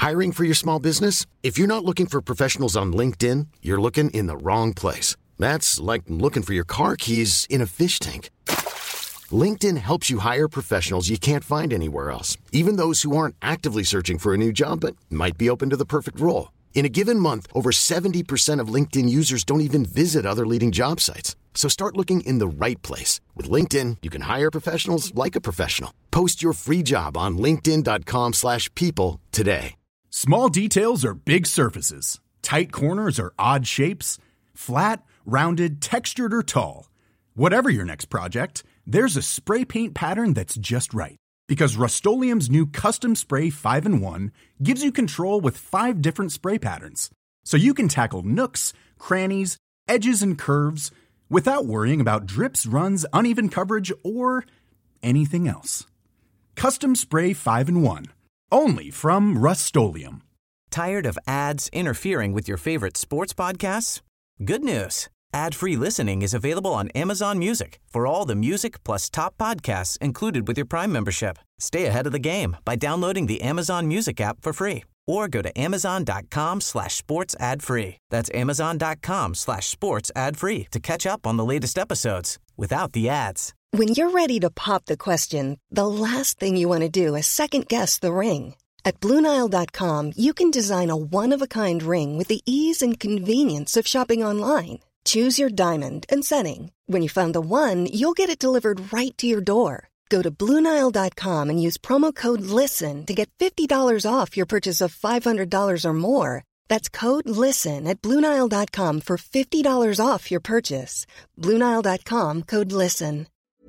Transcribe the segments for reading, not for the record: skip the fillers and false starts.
Hiring for your small business? If you're not looking for professionals on LinkedIn, you're looking in the wrong place. That's like looking for your car keys in a fish tank. LinkedIn helps you hire professionals you can't find anywhere else, even those who aren't actively searching for a new job but might be open to the perfect role. In a given month, over 70% of LinkedIn users don't even visit other leading job sites. So start looking in the right place. With LinkedIn, you can hire professionals like a professional. Post your free job on linkedin.com/people today. Small details are big surfaces. Tight corners are odd shapes. Flat, rounded, textured, or tall. Whatever your next project, there's a spray paint pattern that's just right. Because Rust-Oleum's new Custom Spray 5-in-1 gives you control with 5 different spray patterns. So you can tackle nooks, crannies, edges, and curves without worrying about drips, runs, uneven coverage, or anything else. Custom Spray 5-in-1. Only from Rust-Oleum. Tired of ads interfering with your favorite sports podcasts? Good news. Ad-free listening is available on Amazon Music for all the music plus top podcasts included with your Prime membership. Stay ahead of the game by downloading the Amazon Music app for free or go to amazon.com/sports ad free. That's amazon.com/sports ad free to catch up on the latest episodes without the ads. When you're ready to pop the question, the last thing you want to do is second-guess the ring. At BlueNile.com, you can design a one-of-a-kind ring with the ease and convenience of shopping online. Choose your diamond and setting. When you find the one, you'll get it delivered right to your door. Go to BlueNile.com and use promo code LISTEN to get $50 off your purchase of $500 or more. That's code LISTEN at BlueNile.com for $50 off your purchase. BlueNile.com, code LISTEN.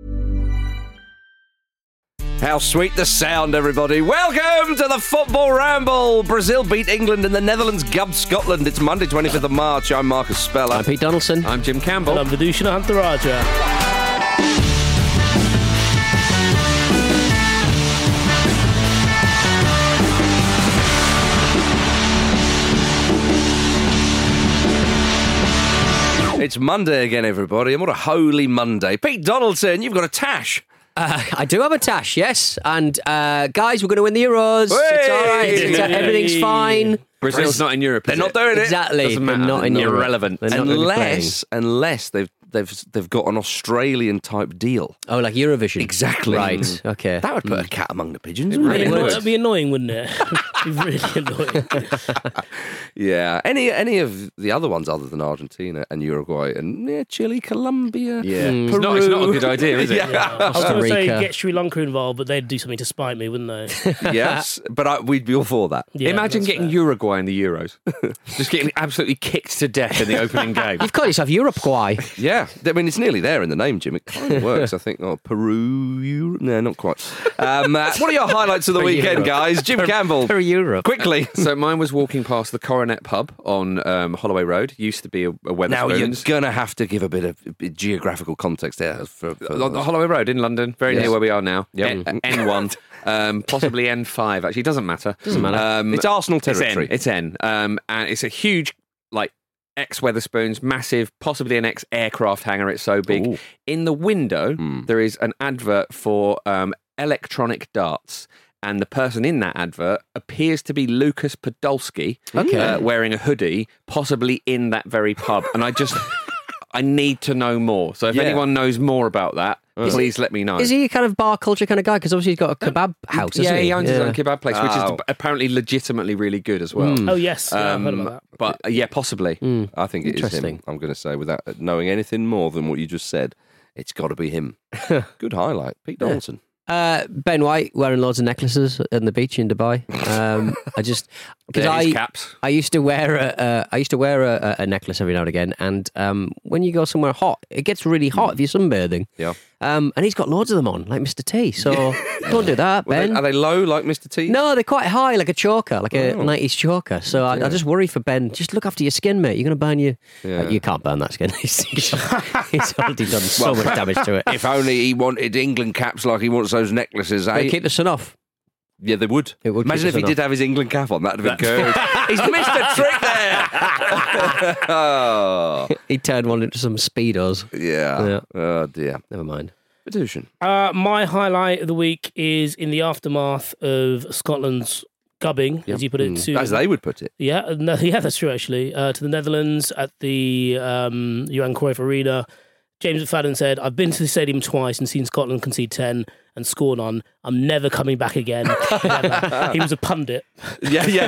How sweet the sound, everybody. Welcome to the Football Ramble. Brazil beat England and the Netherlands gubbed Scotland. It's Monday, 25th of March. I'm Marcus Speller. I'm Pete Donaldson. I'm Jim Campbell. And I'm Vidushan Hantaraja. It's Monday again, everybody, and what a holy Monday. Pete Donaldson, you've got a tash. I do have a tash, yes. And guys, we're going to win the Euros. It's all right. Everything's fine. Brazil's not in Europe. They're not doing it. Exactly. Doesn't matter. They're not in Europe. Irrelevant. Unless they've got an Australian type deal. Oh, like Eurovision. Exactly. Right. Okay. That would put a cat among the pigeons. That'd be annoying, wouldn't it? It'd be really annoying. Yeah. Any of the other ones other than Argentina and Uruguay and Chile, Colombia. Yeah. Peru. It's not a good idea, is it? Yeah. I was going to say get Sri Lanka involved, but they'd do something to spite me, wouldn't they? Yes, but we'd be all for that. Yeah, imagine getting Uruguay in the Euros. Just getting absolutely kicked to death in the opening game. You've called yourself Uruguay. Yeah. I mean, it's nearly there in the name, Jim. It kind of works, I think. Oh, Peru. No, not quite. What are your highlights of the weekend, guys? Jim Campbell. For Europe. Quickly. So mine was walking past the Coronet pub on Holloway Road. Used to be a Wetherspoons. Now, you're going to have to give a bit of geographical context there. For on Holloway Road in London, very near where we are now. Yep. N1. Possibly N5, actually. It doesn't matter. Doesn't matter. It's Arsenal territory. It's N. And it's a huge, ex-Wetherspoons, massive, possibly an ex-aircraft hangar. It's so big. Ooh. In the window, there is an advert for electronic darts. And the person in that advert appears to be Lucas Podolski, wearing a hoodie, possibly in that very pub. And I need to know more. So if anyone knows more about that, please let me know. Is he a kind of bar culture kind of guy? Because obviously he's got a kebab house, hasn't he? He owns his own kebab place, which is apparently legitimately really good as well. Oh, yes. I've heard about that. But, possibly. I think it is him, I'm going to say, without knowing anything more than what you just said. It's got to be him. Good highlight. Pete Donaldson. Ben White wearing loads of necklaces on the beach in Dubai. I used to wear a necklace every now and again, and when you go somewhere hot, it gets really hot if you're sunbathing. Yeah. And he's got loads of them on, like Mr. T. So don't do that, Ben. Are they low like Mr. T? No, they're quite high, like a choker, like a 90s choker. So I just worry for Ben. Just look after your skin, mate. You're going to burn you. You can't burn that skin. He's already done so much damage to it. If only he wanted England caps like he wants those necklaces, eh? They keep the sun off. Yeah, they would. It would. Imagine if he did have his England cap on. That'd have been good. He's missed a trick there. Oh. He turned one into some Speedos. Yeah. Oh, dear. Never mind. Vidushan. My highlight of the week is in the aftermath of Scotland's gubbing, as you put it, to as they would put it. yeah, that's true actually. To the Netherlands at the Johan Cruyff Arena. James McFadden said, "I've been to the stadium twice and seen Scotland concede 10 and score none. I'm never coming back again." Never. He was a pundit. Yeah. And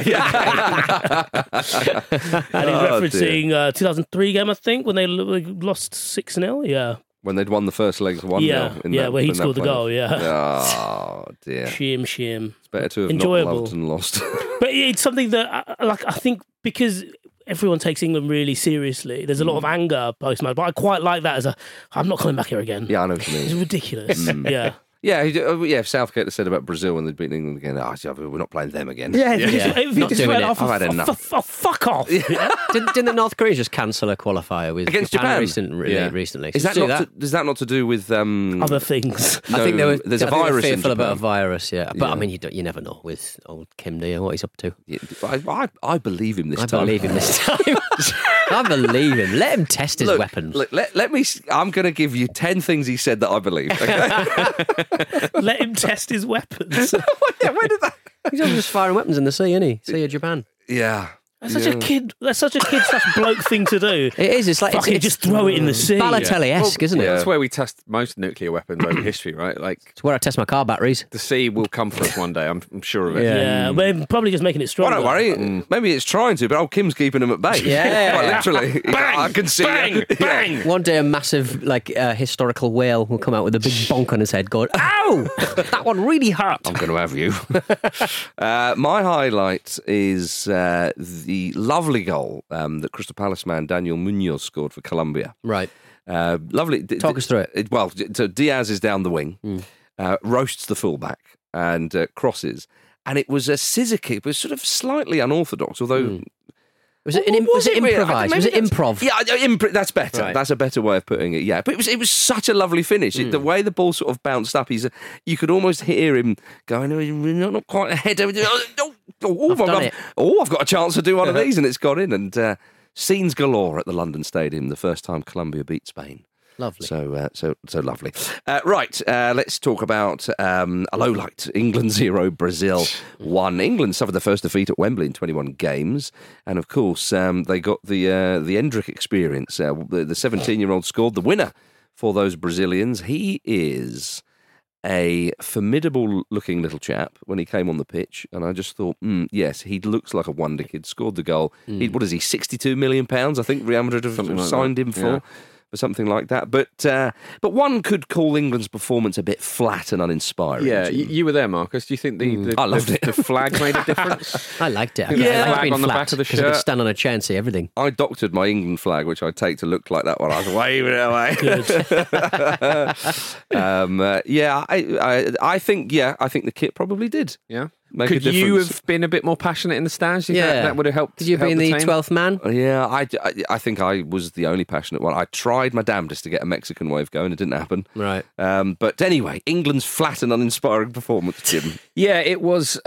he's referencing 2003 game, I think, when they lost 6-0. Yeah. When they'd won the first legs 1-0. Where he scored the goal, yeah. Oh, dear. Shame. It's better to have Enjoyable. not loved and lost. But it's something that, I think, because everyone takes England really seriously, there's a lot of anger post-match, but I quite like that I'm not coming back here again. Yeah, I know what you mean. It's ridiculous. Yeah. Yeah, if Southgate had said about Brazil when they'd beaten England again, we're not playing them again. If you Not just doing went it. off, I've had enough. fuck off. Didn't the North Koreans just cancel a qualifier with Against Japan? recently? Is that not to do with Other things. I think there's a virus in fearful Japan. about a virus, yeah. But Yeah. I mean, you never know with old Kim, do you, what he's up to? Yeah, I believe him this I time. believe him this time. I believe him. Let him test his weapons. Look, let me. I'm going to give you 10 things he said that I believe. Okay? Let him test his weapons. Yeah, where did that? He's always just firing weapons in the sea, isn't he? Sea of Japan. Yeah. That's such a kid/bloke thing to do. It is. It's like Fucking just throw it in the sea. Balotelli-esque, isn't it? That's where we test most nuclear weapons over history, right? Like, It's where I test my car batteries. the sea will come for us one day. I'm sure of it. Yeah, we're probably just making it Well, stronger. don't worry. Maybe it's trying to, but old Kim's keeping him at bay. Yeah. Quite literally. Bang! I can see Bang! it. Bang! One day a massive, historical whale will come out with a big bonk on his head going, "Ow! That one really hurt." I'm going to have you. My highlight is the lovely goal that Crystal Palace man Daniel Munoz scored for Colombia. Right. Lovely. Talk us through it. So Diaz is down the wing, roasts the fullback and crosses. And it was a scissor kick. It was sort of slightly unorthodox, although... Was it improvised? Was it improv? Yeah, that's better. Right. That's a better way of putting it. Yeah, but it was such a lovely finish. The way the ball sort of bounced up, you could almost hear him going, "Oh, not quite ahead." I've got a chance to do one of these, and it's got in. And scenes galore at the London Stadium the first time Colombia beat Spain. Lovely. So lovely. Right, let's talk about a low light. England 0, Brazil 1. England suffered their first defeat at Wembley in 21 games. And of course, they got the Endrick experience. The 17-year-old scored the winner for those Brazilians. He is a formidable looking little chap when he came on the pitch. And I just thought, yes, he looks like a wonder kid. Scored the goal. What is he, £62 million? I think Real Madrid have signed him for. Yeah. For something like that, but one could call England's performance a bit flat and uninspiring. Yeah, you were there, Marcus. Do you think I loved it. The flag made a difference? I liked it. Yeah. I liked Flag being on the flat back of the because I could shirt. stand on a chair and see everything. I doctored my England flag, which I take to look like that one. I was waving it away. I think the kit probably did. Yeah. Make a Could you difference. have been a bit more passionate in the stands? Yeah. That would have helped. Did you help being the team? 12th man? Yeah, I think I was the only passionate one. I tried my damnedest to get a Mexican wave going. It didn't happen. Right. But anyway, England's flat and uninspiring performance, Jim. Yeah, it was.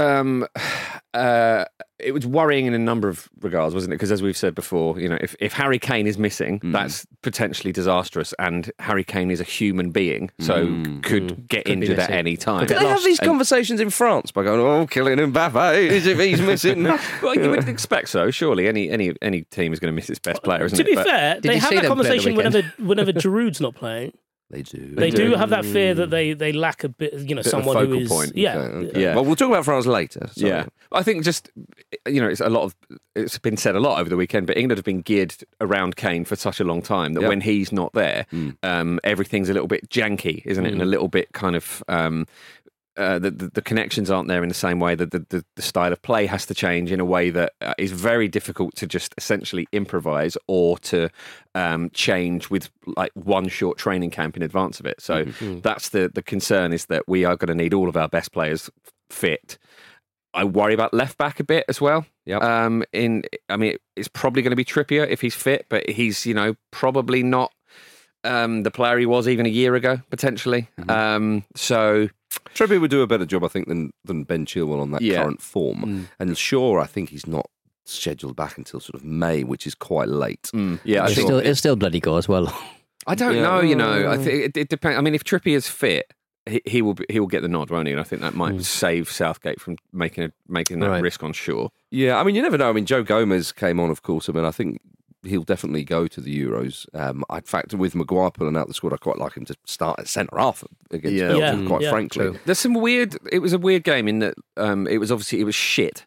It was worrying in a number of regards, wasn't it? Because as we've said before, if Harry Kane is missing, that's potentially disastrous. And Harry Kane is a human being, so could get be injured at missing. any time. Do they have these conversations in France by going, "Oh, Kylian Mbappe, as if he's missing"? Well, you would expect so. Surely, any team is going to miss its best player, isn't To it? be But- fair, Did they you have see that them play the conversation weekend? whenever Giroud's not playing. They do. They do have that fear that they lack a bit, of a someone who focal is. point. Yeah. Okay. Yeah. Well, we'll talk about France later. So. Yeah, I think just it's been said a lot over the weekend, but England have been geared around Kane for such a long time that Yep. when he's not there, everything's a little bit janky, isn't it? And a little bit kind of the connections aren't there in the same way. That the style of play has to change in a way that is very difficult to just essentially improvise or to change with like one short training camp in advance of it. So that's the concern, is that we are going to need all of our best players fit. I worry about left back a bit as well. Yep. It's probably going to be Trippier if he's fit, but he's probably not the player he was even a year ago potentially. So Trippier would do a better job, I think, than Ben Chilwell on that Yeah. current form. And Shaw, I think he's not scheduled back until sort of May, which is quite late. yeah, I think It'll still bloody go as well. I don't know. I think it depends. I mean, if Trippier's fit, he will get the nod, won't he? And I think that might save Southgate from making that risk on Shaw. Yeah, I mean, you never know. I mean, Joe Gomez came on, of course. I mean, I think he'll definitely go to the Euros. In fact, with Maguire pulling out the squad, I quite like him to start at centre half against Belgium. Quite frankly, true. There's some weird. It was a weird game in that it was shit,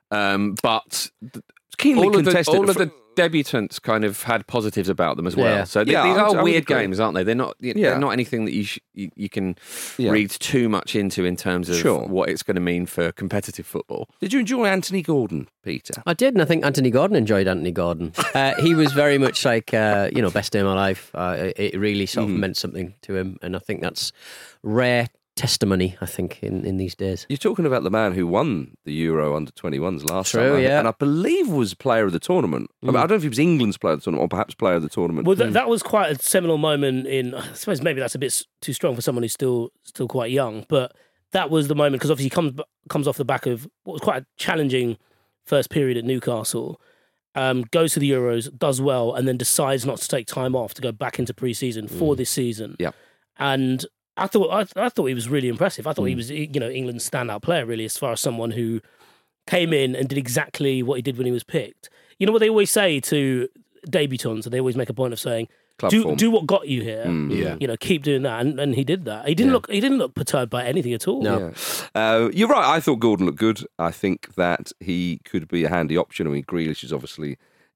but keenly contested. All of the debutants kind of had positives about them as well. Yeah. So these are weird games, aren't they? They're not. They're not anything that you can read too much into in terms of what it's going to mean for competitive football. Did you enjoy Anthony Gordon, Peter? I did, and I think Anthony Gordon enjoyed Anthony Gordon. He was very much like best day of my life. It really sort of meant something to him, and I think that's rare testimony, I think, in these days. You're talking about the man who won the Euro under-21s last summer, and I believe was player of the tournament. I don't know if he was England's player of the tournament or perhaps player of the tournament. Well, that was quite a seminal moment I suppose maybe that's a bit too strong for someone who's still quite young, but that was the moment because obviously he comes off the back of what was quite a challenging first period at Newcastle, goes to the Euros, does well, and then decides not to take time off to go back into pre-season for this season. Yeah. And I thought he was really impressive. I thought he was, England's standout player, really, as far as someone who came in and did exactly what he did when he was picked. You know what they always say to debutants, and they always make a point of saying, do what got you here. Keep doing that, and he did that. He didn't look perturbed by anything at all. No, you're right. I thought Gordon looked good. I think that he could be a handy option. I mean, Grealish is obviously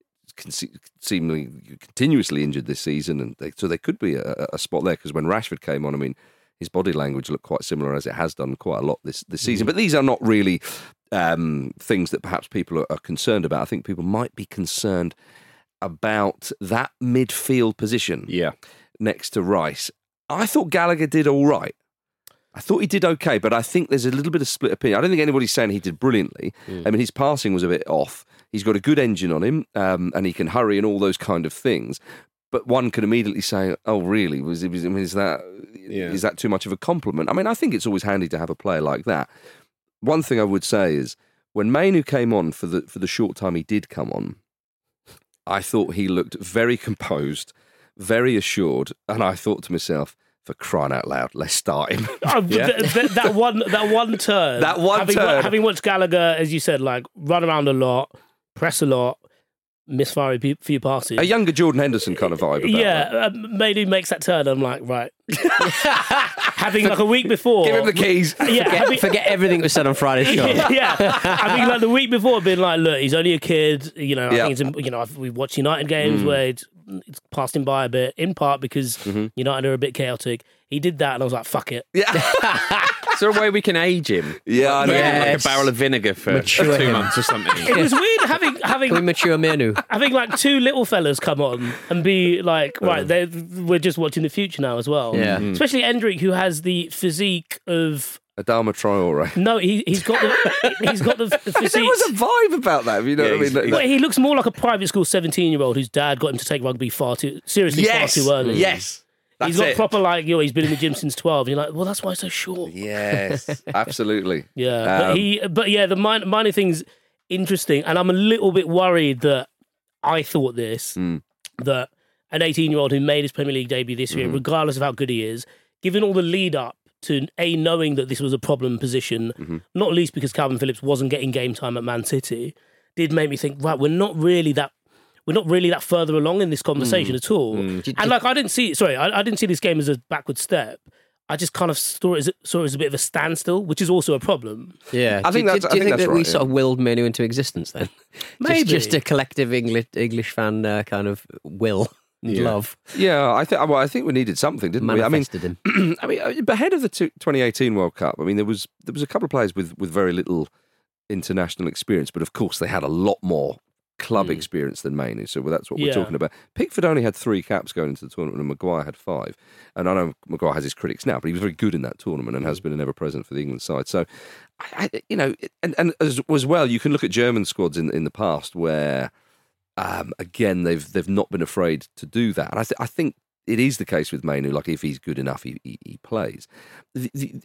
seemingly continuously injured this season, and so there could be a spot there because when Rashford came on, I mean, his body language looked quite similar as it has done quite a lot this season. But these are not really things that perhaps people are concerned about. I think people might be concerned about that midfield position next to Rice. I thought Gallagher did all right. I thought he did okay, but I think there's a little bit of split opinion. I don't think anybody's saying he did brilliantly. I mean, his passing was a bit off. He's got a good engine on him, and he can hurry and all those kind of things. But one could immediately say, "Oh, really? Is that too much of a compliment?" I mean, I think it's always handy to have a player like that. One thing I would say is when Mainu came on for the short time he did come on, I thought he looked very composed, very assured, and I thought to myself, for crying out loud, let's start him. That one turn. Having watched Gallagher, as you said, like run around a lot, press a lot, misfire a few passes. A younger Jordan Henderson kind of vibe. Mainu makes that turn. I'm like, right. Having like a week before, give him the keys. Forget everything was said on Friday's show. Having like the week before been like, look, he's only a kid. I think it's, we've watched United games where it's passed him by a bit, in part because United are a bit chaotic. He did that, and I was like, fuck it. Yeah. Is there a way we can age him? Yeah, I know. Like a barrel of vinegar for 2 months or something. It was weird having we mature Mainu. Having like two little fellas come on and be like, right, we're just watching the future now as well. Yeah. Especially Endrick, who has the physique of Adama Traore. No, he's got the physique. There was a vibe about that. You know what I mean? Well, he looks more like a private school 17-year-old whose dad got him to take rugby far too early. Yes. He's got proper he's been in the gym since 12. You're like, well, that's why he's so short. Yes, absolutely. Yeah, the minor thing's interesting, and I'm a little bit worried that I thought this that an 18-year-old who made his Premier League debut this year, regardless of how good he is, given all the lead up to knowing that this was a problem position, not least because Calvin Phillips wasn't getting game time at Man City, did make me think, right, we're not really that further along in this conversation at all. And I didn't see this game as a backward step. I just kind of saw it as a bit of a standstill, which is also a problem. Yeah, I think that's that we right, sort of willed Mainu into existence then? Maybe just a collective English fan kind of will. Love. Yeah, I think we needed something, didn't we? Manifested him. I mean, ahead of the 2018 World Cup, I mean, there was a couple of players with very little international experience, but of course they had a lot more club experience than Mainu, so that's what we're talking about. Pickford only had 3 caps going into the tournament, and Maguire had 5. And I know Maguire has his critics now, but he was very good in that tournament and has been an ever-present for the England side. So, and as well, you can look at German squads in the past where, again, they've not been afraid to do that. And I think it is the case with Mainu. Like, if he's good enough, he plays. The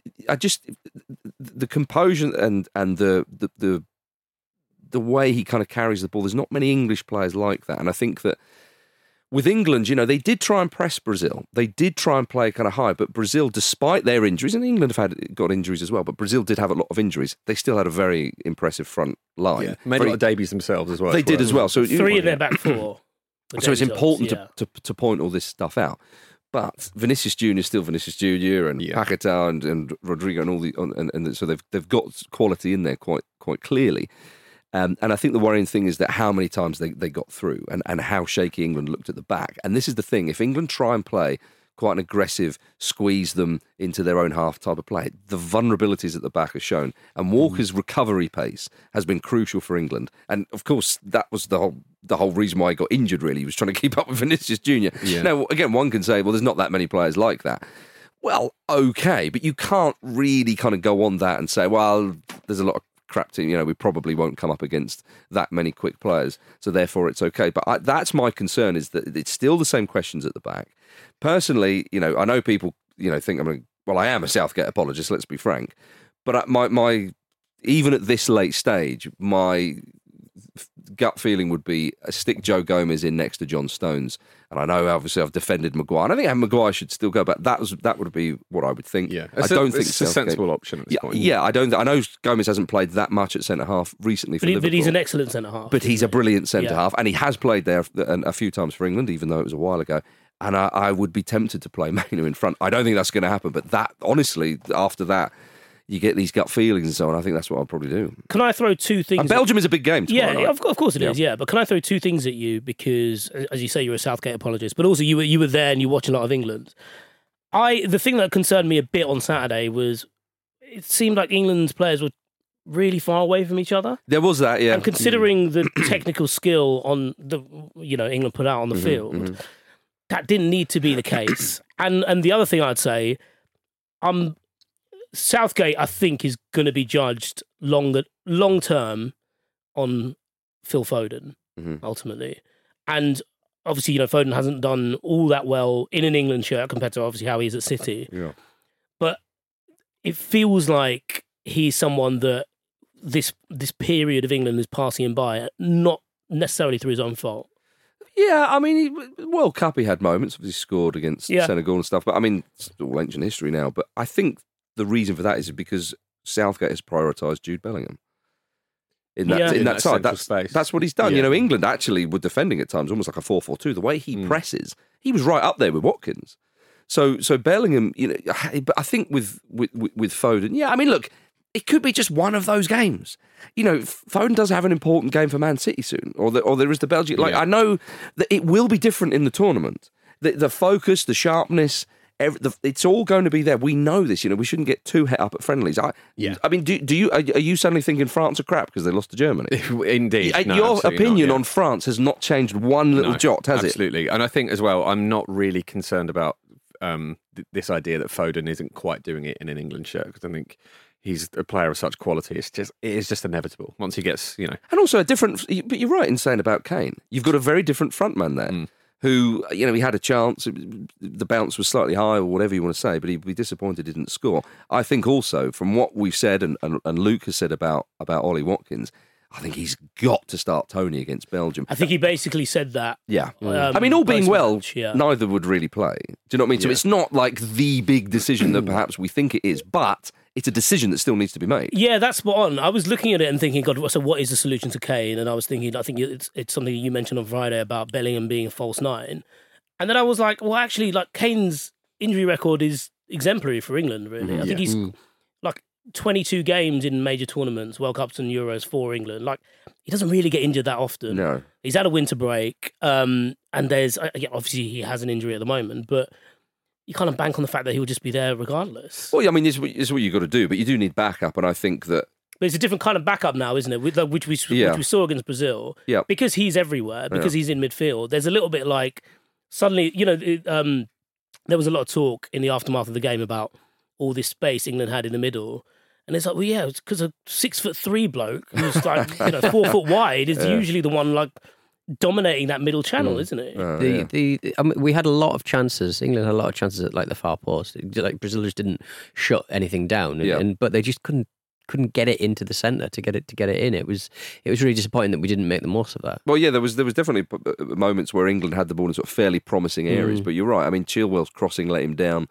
composure and the way he kind of carries the ball, there's not many English players like that. And I think that with England, they did try and press Brazil. They did try and play kind of high, but Brazil, despite their injuries, and England have got injuries as well, but Brazil did have a lot of injuries. They still had a very impressive front line. Yeah. Made a lot of debuts themselves as well. They did as well. So 3 in their back 4. So it's important to point all this stuff out. But Vinicius Junior is still Vinicius Junior, and Paquetá and Rodrigo and all and so they've got quality in there quite clearly. And I think the worrying thing is that how many times they got through and how shaky England looked at the back. And this is the thing. If England try and play quite an aggressive, squeeze them into their own half type of play, the vulnerabilities at the back are shown. And Walker's recovery pace has been crucial for England. And, of course, that was the whole reason why he got injured, really. He was trying to keep up with Vinicius Junior. Yeah. Now, again, one can say, well, there's not that many players like that. Well, okay, but you can't really kind of go on that and say, well, there's a lot of crap team, we probably won't come up against that many quick players, so therefore it's okay. But that's my concern, is that it's still the same questions at the back. Personally, I know people, think I am a Southgate apologist, let's be frank, but my even at this late stage, my gut feeling would be stick Joe Gomez in next to John Stones. And I know, obviously, I've defended Maguire. And I think Maguire should still go back. That would be what I would think. Yeah, I don't think it's a sensible option at this point. Yeah, I know Gomez hasn't played that much at centre half recently for Liverpool. But he's an excellent centre half. But he's a brilliant centre half, and he has played there a few times for England, even though it was a while ago. And I would be tempted to play Mainu in front. I don't think that's going to happen. But that, honestly, after that, you get these gut feelings and so on. I think that's what I'll probably do. Can I throw 2 things? And Belgium is a big game tomorrow night. Of course it is, yeah. But can I throw 2 things at you? Because, as you say, you're a Southgate apologist, but also you were there and you watch a lot of England. The thing that concerned me a bit on Saturday was it seemed like England's players were really far away from each other. There was that, yeah. And considering the technical skill on England put out on the field, that didn't need to be the case. And the other thing I'd say, Southgate, I think, is going to be judged long term on Phil Foden, ultimately. And obviously, Foden hasn't done all that well in an England shirt compared to obviously how he is at City. Yeah. But it feels like he's someone that this period of England is passing him by, not necessarily through his own fault. Yeah, I mean, World Cup, he had moments. Obviously, scored against Senegal and stuff. But I mean, it's all ancient history now. But I think the reason for that is because Southgate has prioritised Jude Bellingham in that side. That's what he's done. Yeah. England actually were defending at times almost like a 4-4-2. The way he presses, he was right up there with Watkins. So Bellingham, but I think with Foden, yeah. I mean, look, it could be just one of those games. Foden does have an important game for Man City soon, or there is the Belgium. I know that it will be different in the tournament. The focus, the sharpness. It's all going to be there. We know this. We shouldn't get too het up at friendlies. I mean, are you suddenly thinking France are crap because they lost to Germany? Indeed. Your opinion on France has not changed one little jot, has it? Absolutely. And I think as well, I'm not really concerned about this idea that Foden isn't quite doing it in an England shirt, because I think he's a player of such quality. It is just inevitable once he gets, And also a different. But you're right in saying about Kane. You've got a very different frontman there. Who, he had a chance, the bounce was slightly high or whatever you want to say, but he'd be disappointed he didn't score. I think also, from what we've said and Luke has said about Ollie Watkins, I think he's got to start Tony against Belgium. I think he basically said that. Yeah. I mean, all being well, neither would really play. Do you know what I mean? So it's not like the big decision that perhaps we think it is, but it's a decision that still needs to be made. Yeah, that's spot on. I was looking at it and thinking, God, so what is the solution to Kane? And I was thinking, I think it's something you mentioned on Friday about Bellingham being a false 9. And then I was like, well, actually, Kane's injury record is exemplary for England, really. I think he's 22 games in major tournaments, World Cups and Euros for England. He doesn't really get injured that often. No. He's had a winter break, and there's obviously he has an injury at the moment, but you kind of bank on the fact that he'll just be there regardless. Well, I mean, it's what you've got to do, but you do need backup, and I think that... But it's a different kind of backup now, isn't it? Which we saw against Brazil. Yeah. Because he's everywhere, because he's in midfield, there's a little bit suddenly, there was a lot of talk in the aftermath of the game about all this space England had in the middle. And it's it's because a 6'3" bloke who's 4 foot wide is usually the one dominating that middle channel, isn't it? We had a lot of chances. England had a lot of chances at the far post. Brazil just didn't shut anything down, but they just couldn't couldn't get it into the centre to get it in. It was really disappointing that we didn't make the most of that. Well, yeah, there was definitely moments where England had the ball in sort of fairly promising areas, but you're right. I mean, Chilwell's crossing let him down.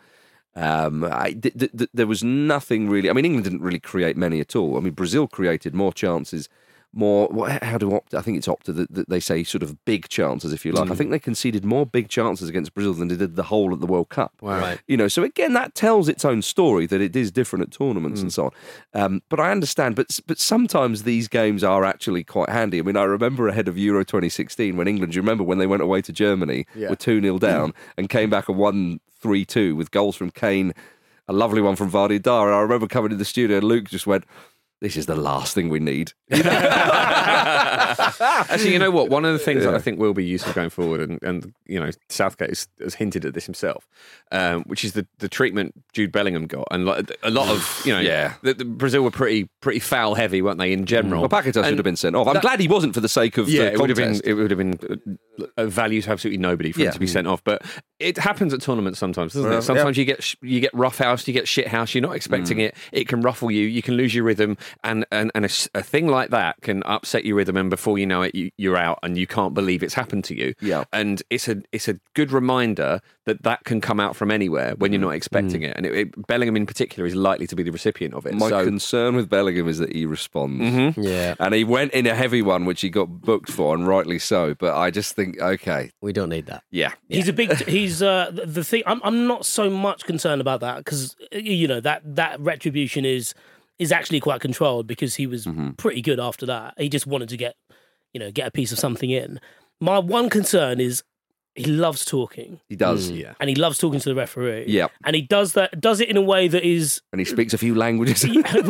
There was nothing really. I mean, England didn't really create many at all. I mean, Brazil created more chances. I think it's Opta that they say sort of big chances, if you like. I think they conceded more big chances against Brazil than they did the whole at the World Cup. Wow. Right. You know, so again, that tells its own story that it is different at tournaments and so on. But I understand. But sometimes these games are actually quite handy. I mean, I remember ahead of Euro 2016 when England. You remember when they went away to Germany with 2-0 down and came back and won 3-2 with goals from Kane, a lovely one from Vardy Dar. And I remember coming to the studio and Luke just went, "This is the last thing we need." Actually, you know what? One of the things that I think will be useful going forward, and you know, Southgate has hinted at this himself, which is the treatment Jude Bellingham got, and a lot of the Brazil were pretty foul heavy, weren't they? In general, well, Paquetá should have been sent off. I'm glad he wasn't for the sake of it would contest. have been a value to absolutely nobody for him to be sent off. But it happens at tournaments sometimes, doesn't it? Sometimes you get rough house, you get shit house. You're not expecting it. It can ruffle you. You can lose your rhythm. And a thing like that can upset your rhythm, and before you know it, you're out, and you can't believe it's happened to you. Yeah. And it's a good reminder that can come out from anywhere when you're not expecting it. And Bellingham in particular is likely to be the recipient of it. My concern with Bellingham is that he responds. Mm-hmm. Yeah. And he went in a heavy one, which he got booked for, and rightly so. But I just think, okay, We don't need that. yeah. He's a big. He's the thing. I'm not so much concerned about that because you know that retribution is actually quite controlled because he was pretty good after that. He just wanted to get a piece of something in. My one concern is he loves talking. He does. And he loves talking to the referee. Yeah. And he does it in a way that is... And he speaks a few languages. he knows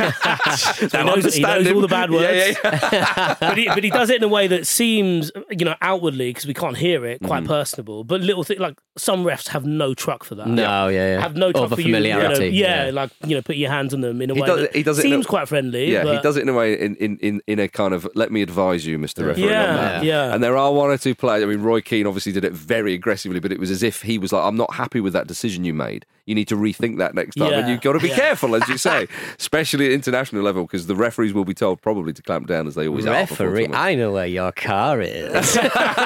all the bad words. Yeah. but he does it in a way that seems, outwardly, because we can't hear it, quite personable. But little things like some refs have no truck for that. No, have no truck Over for familiarity. you. Put your hands on them in a way he does it seems quite friendly. Yeah, but... he does it in a way in a kind of, let me advise you, Mr. Referee, on that. Yeah. And there are one or two players, I mean, Roy Keane obviously did it very aggressively, but it was as if he was like, I'm not happy with that decision you made. You need to rethink that next time. Yeah. And you've got to be careful, as you say, especially at international level, because the referees will be told probably to clamp down as they always Referee, are. I know where your car is.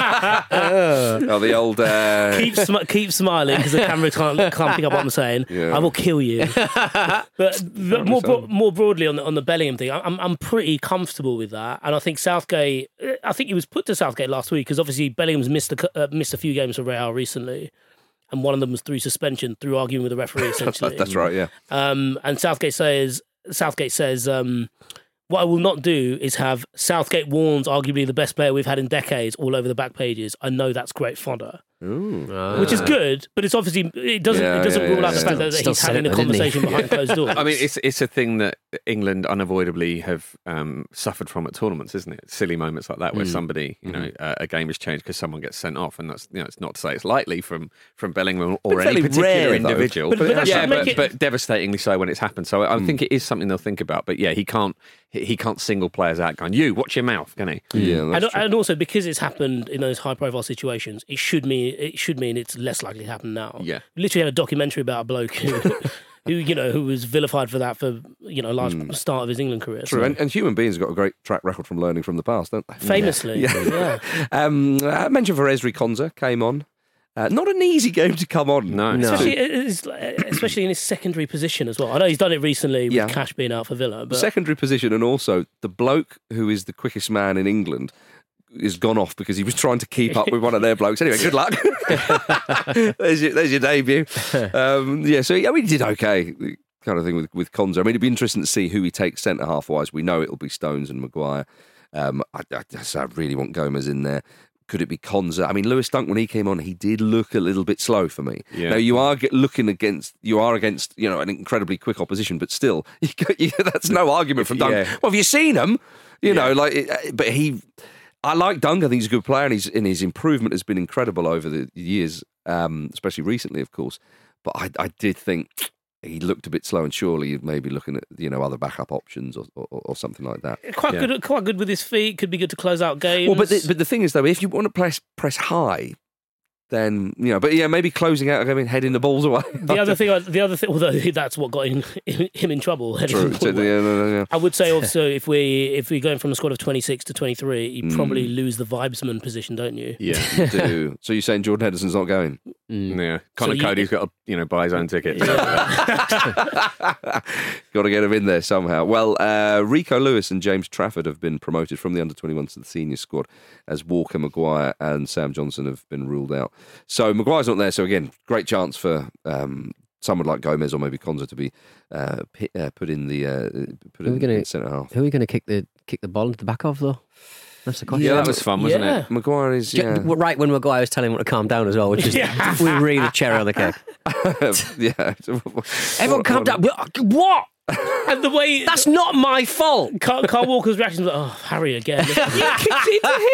Oh, the old... Keep smiling because the camera can't pick up what I'm saying. Yeah. I will kill you. but more broadly on the Bellingham thing, I'm pretty comfortable with that. And I think Southgate, he was put to Southgate last week because obviously Bellingham's missed a few games for Real recently. And one of them was through suspension, through arguing with the referee, essentially. That's right, yeah. And Southgate says, what I will not do is have Southgate warns arguably the best player we've had in decades all over the back pages. I know that's great fodder. Which is good, but it's obviously it doesn't rule out the fact that he's having a conversation behind closed doors. I mean, it's a thing that England unavoidably have suffered from at tournaments, isn't it? Silly moments like that where somebody, a game is changed because someone gets sent off, and that's it's not to say it's lightly from Bellingham or any particular rare, individual, but devastatingly so when it's happened. So I think it is something they'll think about. But yeah, he can't single players out going, "You watch your mouth," can he? Yeah, and also because it's happened in those high profile situations, it should mean it's less likely to happen now. Yeah. We literally had a documentary about a bloke who was vilified for that for a large start of his England career. True, and human beings have got a great track record from learning from the past, don't they? Famously, yeah. I mentioned for Ezri Konsa came on. Not an easy game to come on. No. Especially in his secondary position as well. I know he's done it recently with Cash being out for Villa. But... Secondary position, and also the bloke who is the quickest man in England is gone off because he was trying to keep up with one of their blokes. Anyway, good luck. there's your debut. He did okay, kind of thing with Konsa. I mean, it'd be interesting to see who he takes centre half wise. We know it'll be Stones and Maguire. I really want Gomez in there. Could it be Konsa? I mean, Lewis Dunk, when he came on, he did look a little bit slow for me. Yeah. Now, you are against an incredibly quick opposition, but still, that's no argument from Dunk. Yeah. Well, have you seen him? I like Dunk. I think he's a good player, and his improvement has been incredible over the years, especially recently, of course. But I did think he looked a bit slow, and surely you'd maybe looking at other backup options or something like that. Quite good with his feet. Could be good to close out games. Well, but the thing is though, if you want to press high, then but maybe closing out, heading the balls away. The other thing, although that's what got him in trouble. True. I would say also if we're going from a squad of 26 to 23, you probably lose the vibesman position, don't you? Yeah, you do. So you're saying Jordan Henderson's not going? Yeah, Connor Cody's got to buy his own ticket. Got to get him in there somehow. Well, Rico Lewis and James Trafford have been promoted from the under-21s to the senior squad, as Walker, Maguire and Sam Johnson have been ruled out. So Maguire's not there. So again, great chance for someone like Gomez or maybe Konza to be put in centre half. Who are we going to kick the ball into the back of though? That's the question. Yeah, that was fun, wasn't it? Maguire is right when Maguire was telling him to calm down as well, which is really the cherry on the cake. Yeah, everyone calm down. What? And the way that's not my fault. Carl Walker's reaction was like, "Oh, Harry again." You kicked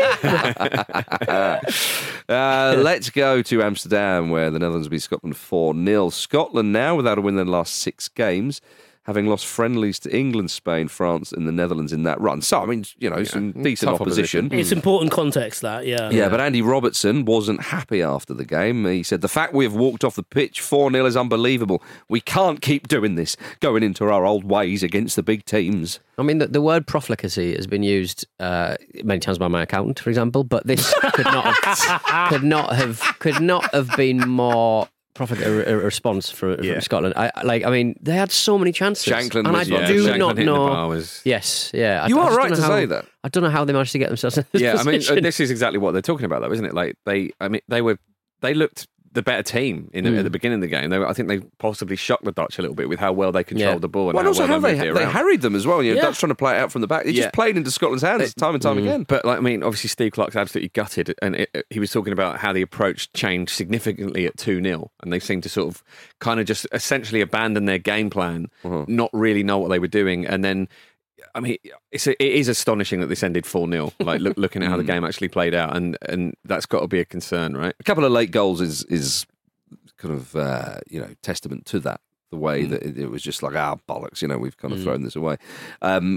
into him. Let's go to Amsterdam, where the Netherlands beat Scotland 4-0. Scotland now without a win in the last 6 games, having lost friendlies to England, Spain, France and the Netherlands in that run. So, some decent opposition. It's important context, that, yeah. Yeah, but Andy Robertson wasn't happy after the game. He said, "The fact we have walked off the pitch 4-0 is unbelievable. We can't keep doing this, going into our old ways against the big teams." I mean, the word profligacy has been used many times by my accountant, for example, but this could not have been more profligate a response from Scotland. I mean, they had so many chances. Shanklin and was, I do Shanklin not know. The bar was... Yes, yeah. You are right to say that. I don't know how they managed to get themselves in this position. I mean, this is exactly what they're talking about, though, isn't it? Like they looked the better team at the beginning of the game. I think they possibly shocked the Dutch a little bit with how well they controlled the ball and how they around. harried them as well. Dutch trying to play it out from the back. It just played into Scotland's hands time and time again. But obviously Steve Clarke's absolutely gutted, and he was talking about how the approach changed significantly at 2-0, and they seemed to sort of kind of just essentially abandon their game plan, not really know what they were doing, and then. I mean, it is astonishing that this ended 4-0. Like looking at how the game actually played out, and that's got to be a concern, right? A couple of late goals is kind of testament to that. The way that it was just like bollocks, we've kind of thrown this away, and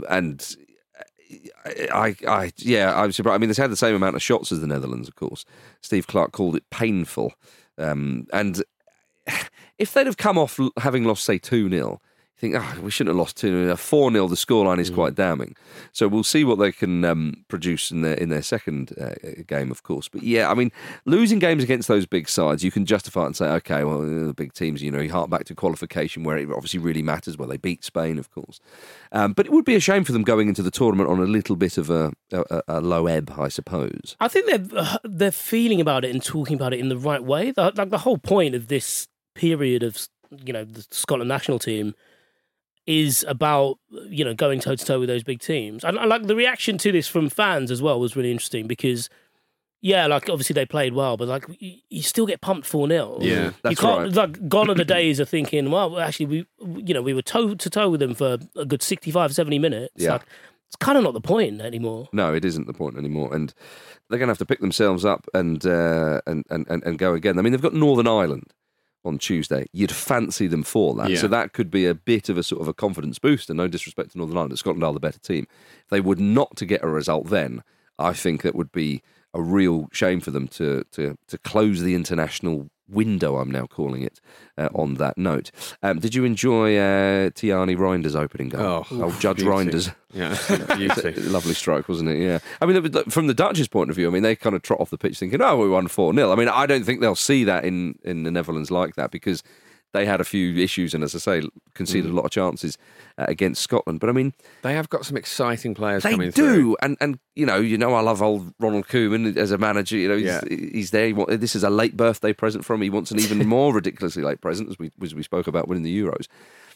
I was surprised. I mean, they've had the same amount of shots as the Netherlands, of course. Steve Clarke called it painful, and if they'd have come off having lost, say, 2-0. You think, we shouldn't have lost 2-0. 4-0, the scoreline is quite damning. So we'll see what they can produce in their second game, of course. But yeah, I mean, losing games against those big sides, you can justify it and say, okay, well, the big teams, you hark back to qualification where it obviously really matters, where they beat Spain, of course. But it would be a shame for them going into the tournament on a little bit of a low ebb, I suppose. I think they're feeling about it and talking about it in the right way. The whole point of this period of, the Scotland national team is about, going toe-to-toe with those big teams. And like the reaction to this from fans as well was really interesting because, obviously they played well, but you still get pumped 4-0. Yeah, that's right. Gone are the days of thinking, well, actually, we were toe-to-toe with them for a good 65, 70 minutes. Yeah. It's kind of not the point anymore. No, it isn't the point anymore. And they're going to have to pick themselves up and go again. I mean, they've got Northern Ireland on Tuesday. You'd fancy them for that. Yeah. So that could be a bit of a sort of a confidence booster. No disrespect to Northern Ireland, Scotland are the better team. If they would not to get a result then, I think that would be a real shame for them to close the international window, I'm now calling it, on that note. Did you enjoy Tiani Reinders' opening goal? Judge beauty. Reinders. Yeah, beauty. Lovely strike, wasn't it? Yeah. I mean, from the Dutch's point of view, I mean, they kind of trot off the pitch thinking, we won 4-0. I mean, I don't think they'll see that in the Netherlands like that because they had a few issues and, as I say, conceded a lot of chances against Scotland. But I mean, they have got some exciting players coming through. And and I love old Ronald Koeman as a manager. He's there. This is a late birthday present from him. He wants an even more ridiculously late present, as we spoke about winning the Euros.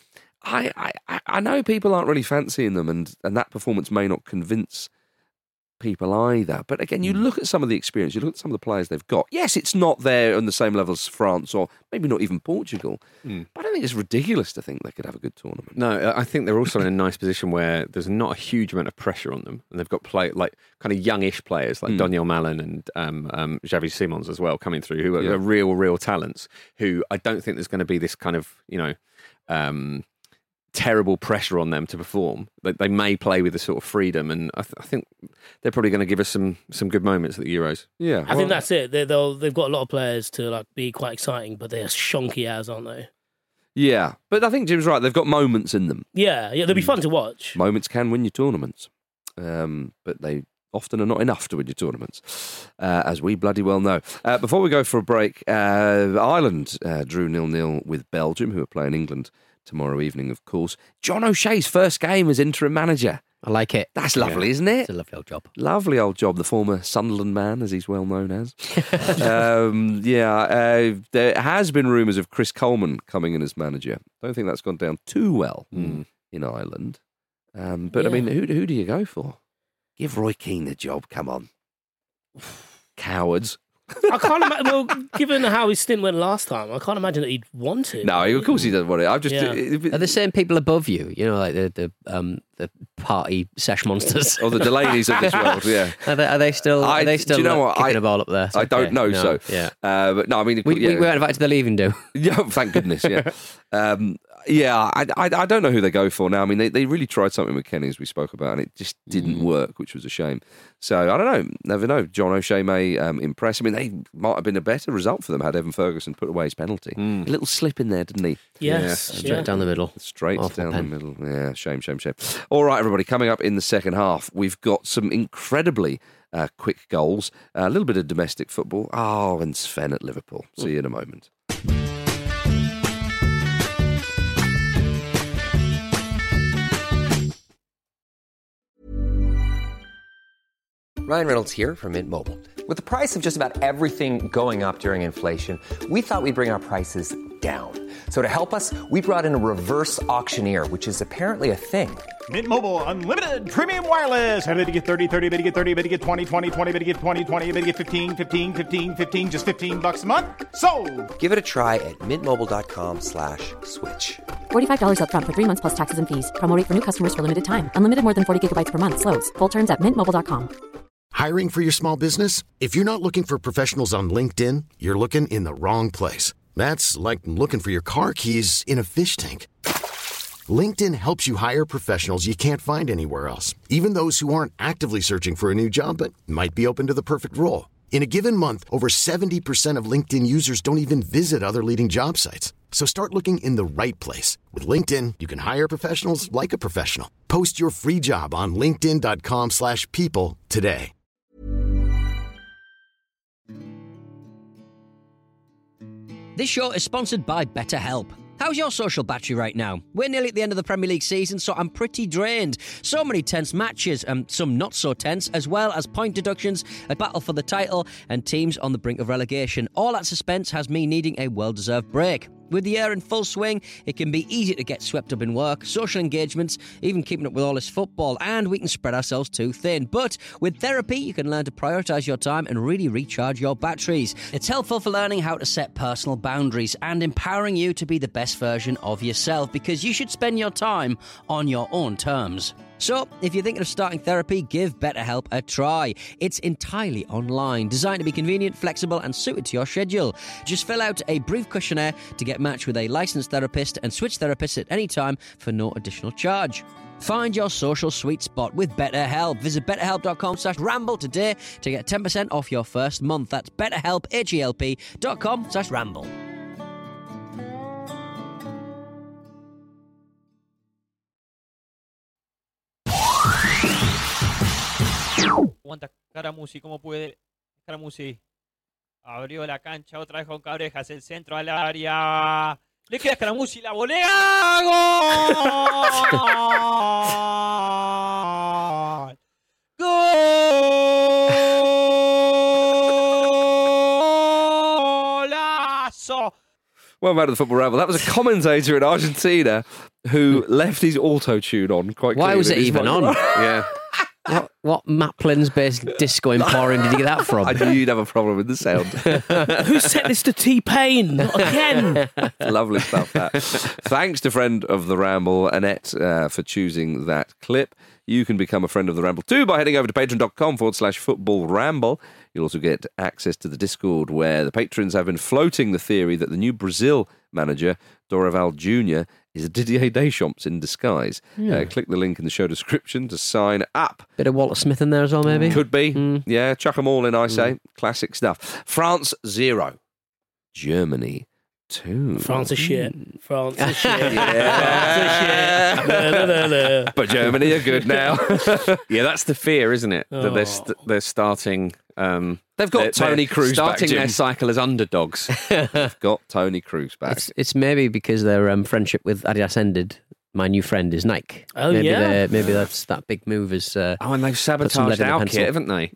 I know people aren't really fancying them, and that performance may not convince people either. But again, you look at some of the experience, you look at some of the players they've got. Yes, it's not there on the same level as France or maybe not even Portugal. But I don't think it's ridiculous to think they could have a good tournament. No, I think they're also in a nice position where there's not a huge amount of pressure on them, and they've got kind of youngish players like Daniel Malen and Xavi Simons as well coming through, who are real talents. Who I don't think there's going to be this kind of terrible pressure on them to perform. They may play with a sort of freedom, and I think they're probably going to give us some good moments at the Euros. Yeah, I think that's it. They've got a lot of players to like be quite exciting, but they're shonky as, aren't they? Yeah, but I think Jim's right. They've got moments in them. Yeah, they'll be fun to watch. Moments can win you tournaments, but they often are not enough to win your tournaments, as we bloody well know. Before we go for a break, Ireland drew 0-0 with Belgium, who are playing England tomorrow evening, of course. John O'Shea's first game as interim manager. I like it. That's lovely, isn't it? It's a lovely old job. Lovely old job. The former Sunderland man, as he's well known as. There has been rumours of Chris Coleman coming in as manager. Don't think that's gone down too well in Ireland. But, I mean, who do you go for? Give Roy Keane the job, come on. Cowards. I can't imagine. Well, given how his stint went last time, I can't imagine that he'd want it. No, of course he doesn't want it. I've just. Are the same people above you? You know, like the party sesh monsters, or the Delaney's of this world? Yeah. Are they still? Are they still? Do you know what? Kicking a ball up there. I don't know. No, so yeah. But no, I mean, we weren't invited to the leaving do. Yeah, thank goodness. Yeah. I don't know who they go for now. I mean, they really tried something with Kenny, as we spoke about, and it just didn't work, which was a shame. So I don't know. Never know. John O'Shea may impress. I mean, they might have been a better result for them had Evan Ferguson put away his penalty. A little slip in there, didn't he? Yes. Straight down the middle. Straight down the middle. Yeah, shame. All right, everybody, coming up in the second half, we've got some incredibly quick goals, a little bit of domestic football. Oh, and Sven at Liverpool. See you in a moment. Ryan Reynolds here from Mint Mobile. With the price of just about everything going up during inflation, we thought we'd bring our prices down. So to help us, we brought in a reverse auctioneer, which is apparently a thing. Mint Mobile Unlimited Premium Wireless. How to get 30, 30, bit to get 30, bit to get 20, 20, 20, bit to get 20, 20, bit to get 15, 15, 15, 15, just $15 a month? Sold! Give it a try at mintmobile.com/switch. $45 up front for 3 months plus taxes and fees. Promo rate for new customers for limited time. Unlimited more than 40 gigabytes per month. Slows full terms at mintmobile.com. Hiring for your small business? If you're not looking for professionals on LinkedIn, you're looking in the wrong place. That's like looking for your car keys in a fish tank. LinkedIn helps you hire professionals you can't find anywhere else, even those who aren't actively searching for a new job but might be open to the perfect role. In a given month, over 70% of LinkedIn users don't even visit other leading job sites. So start looking in the right place. With LinkedIn, you can hire professionals like a professional. Post your free job on linkedin.com/people today. This show is sponsored by BetterHelp. How's your social battery right now? We're nearly at the end of the Premier League season, so I'm pretty drained. So many tense matches, and some not so tense, as well as point deductions, a battle for the title, and teams on the brink of relegation. All that suspense has me needing a well-deserved break. With the year in full swing, it can be easy to get swept up in work, social engagements, even keeping up with all this football, and we can spread ourselves too thin. But with therapy, you can learn to prioritise your time and really recharge your batteries. It's helpful for learning how to set personal boundaries and empowering you to be the best version of yourself, because you should spend your time on your own terms. So, if you're thinking of starting therapy, give BetterHelp a try. It's entirely online, designed to be convenient, flexible, and suited to your schedule. Just fill out a brief questionnaire to get matched with a licensed therapist and switch therapists at any time for no additional charge. Find your social sweet spot with BetterHelp. Visit betterhelp.com/ramble today to get 10% off your first month. That's betterhelp, HELP.com/ramble. Aguanta Scaramucci, ¿cómo puede? Scaramucci abrió la cancha otra vez con Cabrejas, el centro al área. Le queda Scaramucci, la volea. ¡Gol! ¡Golazo! Well, out of the football ramble. That was a commentator in Argentina who left his auto-tune on quite clearly. Why was it even on? Yeah. What Matt Plins's-based disco emporium did you get that from? I knew you'd have a problem with the sound. Who set this to T-Pain? Not again. Lovely stuff, that. Thanks to friend of the Ramble, Annette, for choosing that clip. You can become a friend of the Ramble too by heading over to patreon.com/football ramble. You'll also get access to the Discord, where the patrons have been floating the theory that the new Brazil manager, Dorival Jr., is Didier Deschamps in disguise. Click the link in the show description to sign up. Bit of Walter Smith in there as well, maybe? Could be. Yeah, chuck them all in, I say. Classic stuff. France 0. Germany 2. France is shit. France is shit. Yeah. France is shit. But Germany are good now. Yeah, that's the fear, isn't it? That they're starting. They've got Tony Kroos starting back, Jim. their cycle as underdogs. They've got Tony Kroos back. It's maybe because their friendship with Adidas ended. My new friend is Nike. Oh, maybe yeah. Maybe that's that big move is. And they've sabotaged our kit, haven't they?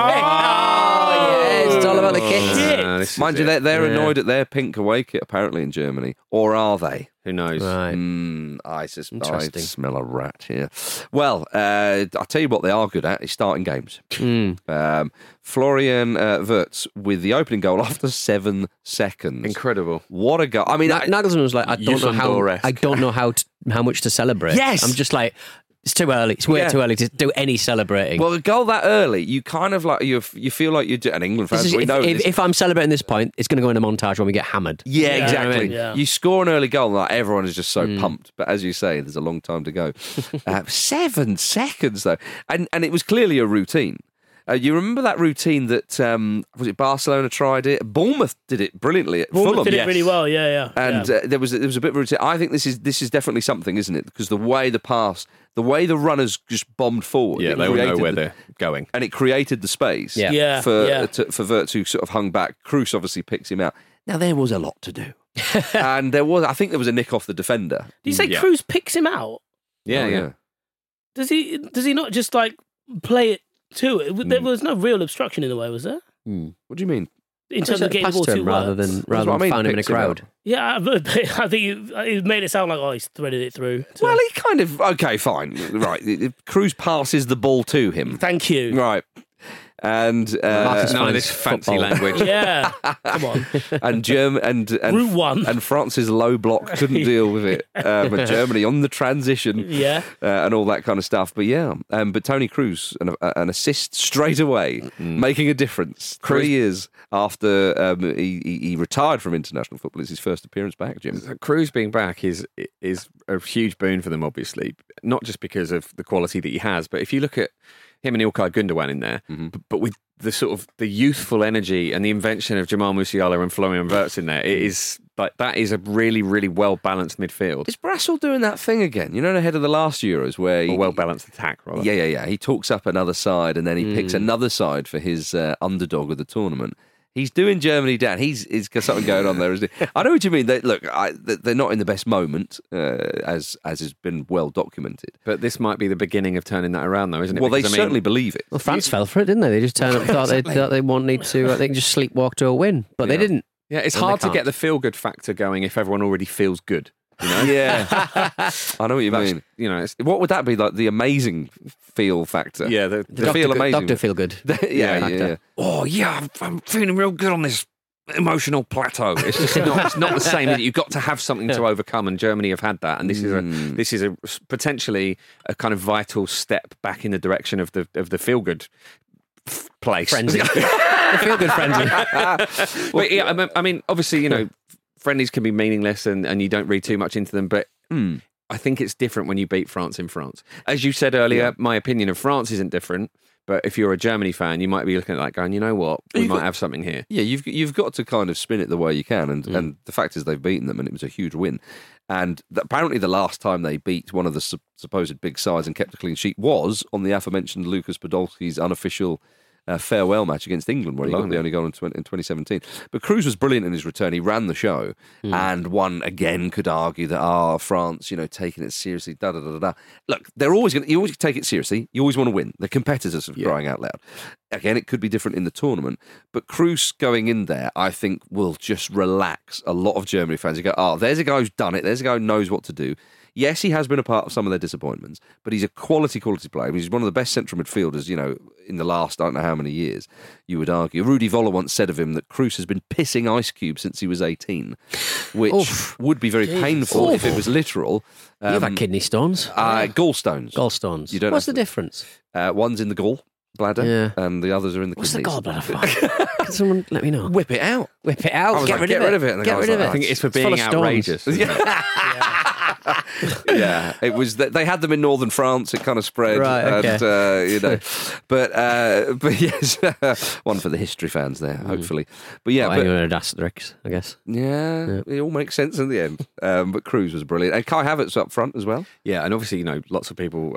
Yeah, it's all about the kit. Mind you, they're annoyed at their pink away kit apparently in Germany, or are they? Who knows? Right. I smell a rat here. Well, I'll tell you what they are good at is starting games. Florian Wirtz with the opening goal after 7 seconds. Incredible. What a goal. I mean, Nagelsmann was like, I don't know how much to celebrate. Yes. I'm just like, it's too early. It's way too early to do any celebrating. well, a goal that early, you kind of like you feel like you're an England fans. If I'm celebrating this point, it's going to go in a montage when we get hammered. Yeah, Yeah, exactly. I mean, yeah. You score an early goal, and like everyone is just so pumped. But as you say, there's a long time to go. 7 seconds though, and it was clearly a routine. You remember that routine that was it Barcelona tried it? Bournemouth did it brilliantly at Bournemouth Fulham. did it really well, yeah. And there was a bit of a routine. I think this is definitely something, isn't it? Because the way the runners just bombed forward. Yeah, they all know where they're going, and it created the space. For Wirtz, who sort of hung back. Kroos obviously picks him out. Now there was a lot to do, and I think there was a nick off the defender. Did you say Kroos picks him out? Yeah. Does he not just like play it to it? There was no real obstruction in the way, was there? What do you mean? In terms of getting the ball to rather than finding him in a crowd. Yeah, I think it made it sound like he's threaded it through. Well, he kind of fine, right. Kroos passes the ball to him. Thank you. Right. And none of this fancy language. Yeah, come on. And Route 1 and France's low block couldn't deal with it. But Germany on the transition, and all that kind of stuff. But but Tony Kroos an assist straight away, making a difference. 3 years after he retired from international football, it's his first appearance back. Jim, Kroos being back is a huge boon for them, obviously, not just because of the quality that he has, but if you look at him and Ilkay Gundogan in there, but with the sort of the youthful energy and the invention of Jamal Musiala and Florian Wirtz in there, it is like that is a really, really well balanced midfield. Is Brassel doing that thing again? You know, ahead of the last Euros where a well balanced attack, rather. Yeah. He talks up another side and then he picks another side for his underdog of the tournament. He's doing Germany down. He's got something going on there, isn't he? I know what you mean. They're not in the best moment, as has been well documented. But this might be the beginning of turning that around, though, isn't it? Well, they certainly believe it. Well, France fell for it, didn't they? They just turned up and thought they wanted to. They can just sleepwalk to a win, but they didn't. Yeah, it's hard to get the feel-good factor going if everyone already feels good. You know? Yeah, I know what you mean. You know, what would that be like? The amazing feel factor. Yeah, the feel amazing. Doctor feel good. Yeah. Oh yeah, I'm feeling real good on this emotional plateau. It's just it's not the same. You've got to have something to overcome, and Germany have had that. And this is a potentially a kind of vital step back in the direction of the feel good place. Frenzy. The feel good frenzy. But yeah, I mean, obviously, you know, friendlies can be meaningless and you don't read too much into them, but I think it's different when you beat France in France. As you said earlier, my opinion of France isn't different, but if you're a Germany fan, you might be looking at that going, you know what, we might have something here. Yeah, you've got to kind of spin it the way you can, and the fact is they've beaten them, and it was a huge win. And apparently the last time they beat one of the supposed big sides and kept a clean sheet was on the aforementioned Lukas Podolski's unofficial farewell match against England, where he got the only goal in 2017. But Kroos was brilliant in his return. He ran the show, and one again could argue that France, you know, taking it seriously. Look, they're always going. You always take it seriously. You always want to win. The competitors are crying out loud. Again, it could be different in the tournament, but Kroos going in there, I think, will just relax a lot of Germany fans. You go, there's a guy who's done it. There's a guy who knows what to do. Yes, he has been a part of some of their disappointments, but he's a quality player. I mean, he's one of the best central midfielders, you know, in the last, I don't know how many years, you would argue. Rudi Voller once said of him that Kroos has been pissing ice cubes since he was 18, which would be very painful if it was literal. You've had kidney stones. Gallstones. Gallstones. You don't What's the difference? One's in the gallbladder, and the others are in the What's kidneys. the gallbladder for? Can someone let me know? Whip it out. Whip it out. I was Get like, rid of it. And the Get guy was rid of like, it. I think it's for full being of stones. outrageous. Yeah, it was. They had them in northern France. It kind of spread, Right, okay. and but yes, one for the history fans there, hopefully. But yeah, Anyone had Asterix, I guess. yeah, it all makes sense in the end. But Cruz was brilliant, and Kai Havertz up front as well. Yeah, and obviously, lots of people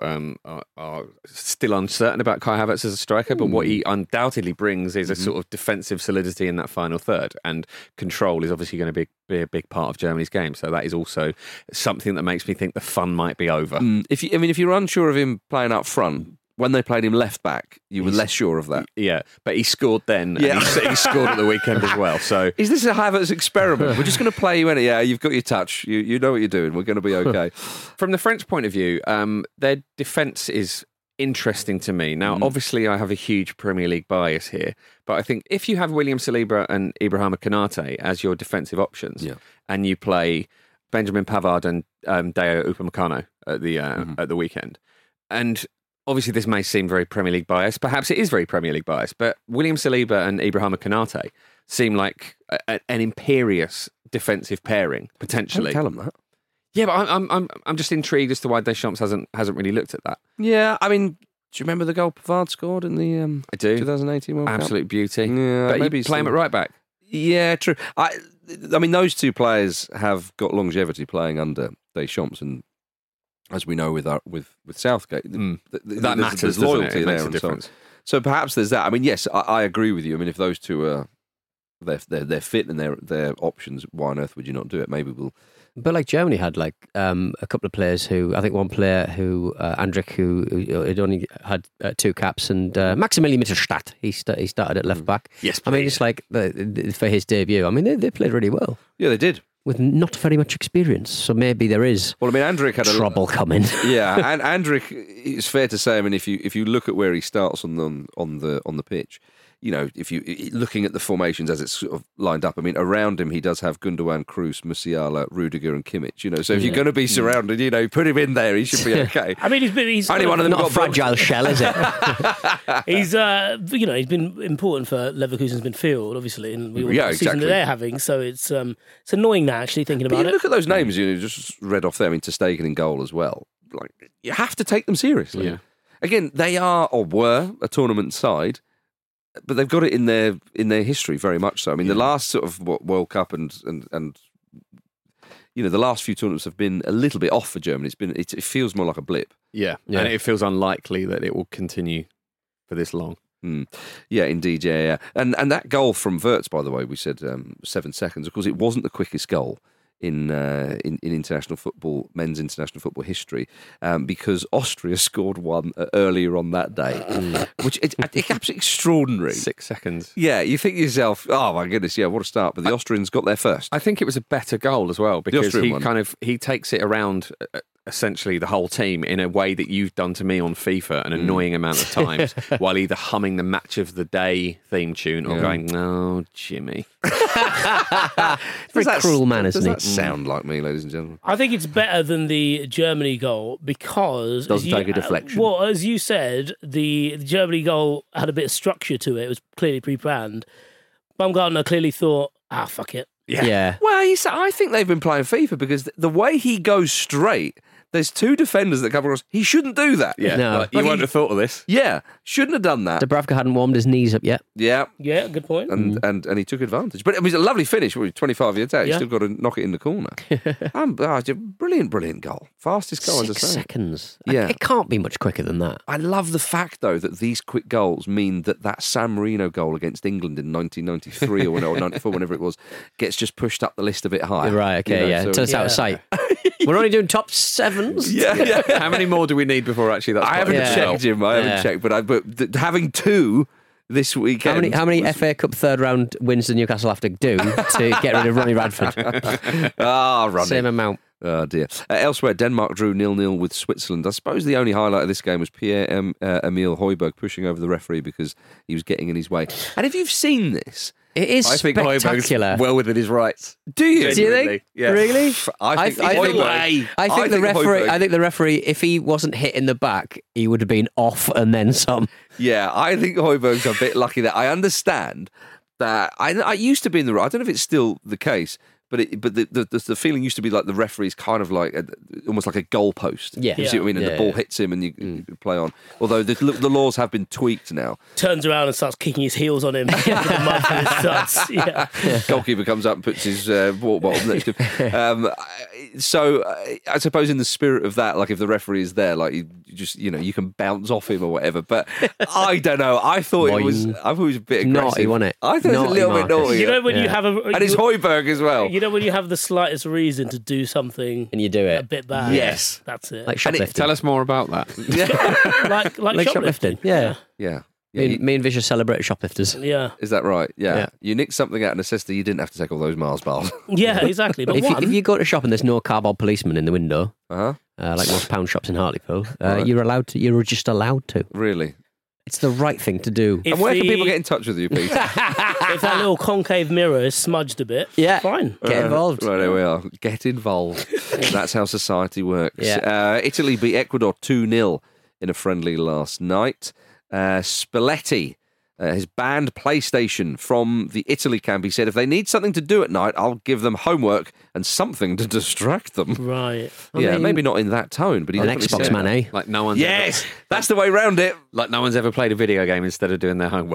are still uncertain about Kai Havertz as a striker, but what he undoubtedly brings is a sort of defensive solidity in that final third, and control is obviously going to be a big part of Germany's game. So that is also something that makes me think the fun might be over. If you're unsure of him playing up front, when they played him left back, you were less sure of that. Yeah, but he scored then, and he scored at the weekend as well. So is this a Havertz experiment? We're just going to play you in it. Yeah, you've got your touch. You know what you're doing. We're going to be okay. From the French point of view, their defence is interesting to me. Now, obviously, I have a huge Premier League bias here, but I think if you have William Saliba and Ibrahima Konate as your defensive options, and you play Benjamin Pavard and Dayot Upamecano at the weekend, and obviously this may seem very Premier League biased, perhaps it is very Premier League biased, but William Saliba and Ibrahima Konate seem like an imperious defensive pairing potentially. Don't tell them that. Yeah, but I'm just intrigued as to why Deschamps hasn't really looked at that. Yeah, I mean, do you remember the goal Pavard scored in the I do. 2018 World Cup? Absolute beauty. Yeah, but maybe you play him at right back. Yeah, true. I mean, those two players have got longevity playing under Deschamps, and as we know with Southgate, that matters. There's loyalty it there makes a and difference. So perhaps there's that. I mean, yes, I agree with you. I mean, if those two are they're fit and they're options, why on earth would you not do it? Maybe we'll. But like Germany had a couple of players who, I think one player who, Andrich, who had only had 2 caps, and Maximilian Mittelstadt, he started at left back. Yes, I mean, it's like for his debut, I mean, they played really well. Yeah, they did. With not very much experience, so maybe there is. Well, I mean, Andrich had trouble coming. Yeah, and Andrich, it's fair to say. I mean, if you look at where he starts on the pitch, if you looking at the formations as it's sort of lined up, I mean, around him he does have Gundogan, Kroos, Musiala, Rudiger, and Kimmich. So if you're going to be surrounded, put him in there. He should be okay. I mean, he's only one of them. Not a fragile shell, is it? He's he's been important for Leverkusen's midfield, obviously, and we all know the season that they're having. So it's annoying now, actually, thinking about it. Look at those names you just read off there. I mean, Ter Stegen in goal as well. Like, you have to take them seriously. Yeah. Again, they are or were a tournament side. But they've got it in their history very much so. I mean, the last sort of World Cup and the last few tournaments have been a little bit off for Germany. It feels more like a blip. Yeah, and it feels unlikely that it will continue for this long. Yeah, indeed. Yeah. And that goal from Wirtz, by the way, we said 7 seconds. Of course, it wasn't the quickest goal in international football, men's international football history, because Austria scored one earlier on that day, which it's absolutely extraordinary. 6 seconds. Yeah, you think to yourself, oh my goodness, yeah, what a start! But the Austrians got there first. I think it was a better goal as well because he takes it around. Essentially the whole team in a way that you've done to me on FIFA an annoying amount of times while either humming the match of the day theme tune or going, no, Jimmy. Very cruel man, isn't he? Does that sound like me, ladies and gentlemen? I think it's better than the Germany goal because... Doesn't take a deflection. Well, as you said, the Germany goal had a bit of structure to it. It was clearly pre-planned. Baumgartner clearly thought, fuck it. Yeah. Well, I think they've been playing FIFA because the way he goes straight, there's 2 defenders that come across. He shouldn't do that. Yeah, no. You wouldn't have thought of this. Yeah, shouldn't have done that. Dubravka hadn't warmed his knees up yet. Yeah, good point. And he took advantage. But it was a lovely finish. 25 years out, you still got to knock it in the corner. Brilliant goal, fastest goal. 6 seconds. Yeah, it can't be much quicker than that. I love the fact though that these quick goals mean that San Marino goal against England in 1993 or 94, whenever it was, gets just pushed up the list a bit higher. Right. Okay. So it's out of sight. We're only doing top 7s. Yeah. How many more do we need before actually that's... I haven't checked, Jim. I haven't checked, but having 2 this weekend... How many FA Cup third round wins does Newcastle have to do to get rid of Ronnie Radford? Ronnie. Same amount. Oh dear. Elsewhere, Denmark drew 0-0 with Switzerland. I suppose the only highlight of this game was Pierre-Emile Højbjerg pushing over the referee because he was getting in his way. And if you've seen this... It is I think spectacular. Well within his rights. Do you? Do you think? Yeah. Really? I think the referee, if he wasn't hit in the back, he would have been off and then some. Yeah, I think Højbjerg's a bit lucky there. I understand that I used to be in the right. I don't know if it's still the case, the feeling used to be like the referee's kind of like almost like a goalpost. Yeah. You see what I mean? And the ball hits him and you play on. Although the laws have been tweaked now. Turns around and starts kicking his heels on him. The mud from his studs. Yeah. Goalkeeper comes up and puts his water bottle next to him. So I suppose in the spirit of that, like if the referee is there, like you just you can bounce off him or whatever. But I don't know. I thought it was a bit aggressive. Naughty, wasn't it? I thought it was a little bit naughty. You know when you have and it's Højbjerg as well. You know when you have the slightest reason to do something and you do it a bit bad. Yes, that's it. Like shoplifting. Tell us more about that. like shoplifting. Yeah. Me and Vish celebrate shoplifters. Yeah. Is that right? Yeah. You nicked something out of necessity, you didn't have to take all those Mars bars. Yeah, exactly. But if you go to a shop and there's no cardboard policeman in the window, like most pound shops in Hartlepool, Right. you're just allowed to. Really? It's the right thing to do. And where can people get in touch with you, Peter? If that little concave mirror is smudged a bit, fine. Get involved. Right, there we are. Get involved. That's how society works. Italy beat Ecuador 2-0 in a friendly last night. Spalletti has banned PlayStation from the Italy camp. He said, if they need something to do at night, I'll give them homework and something to distract them. Right. I mean, maybe not in that tone, but he an definitely Xbox said man, that. eh? Like no one's Yes, that's the way round it. Like no one's ever played a video game instead of doing their homework.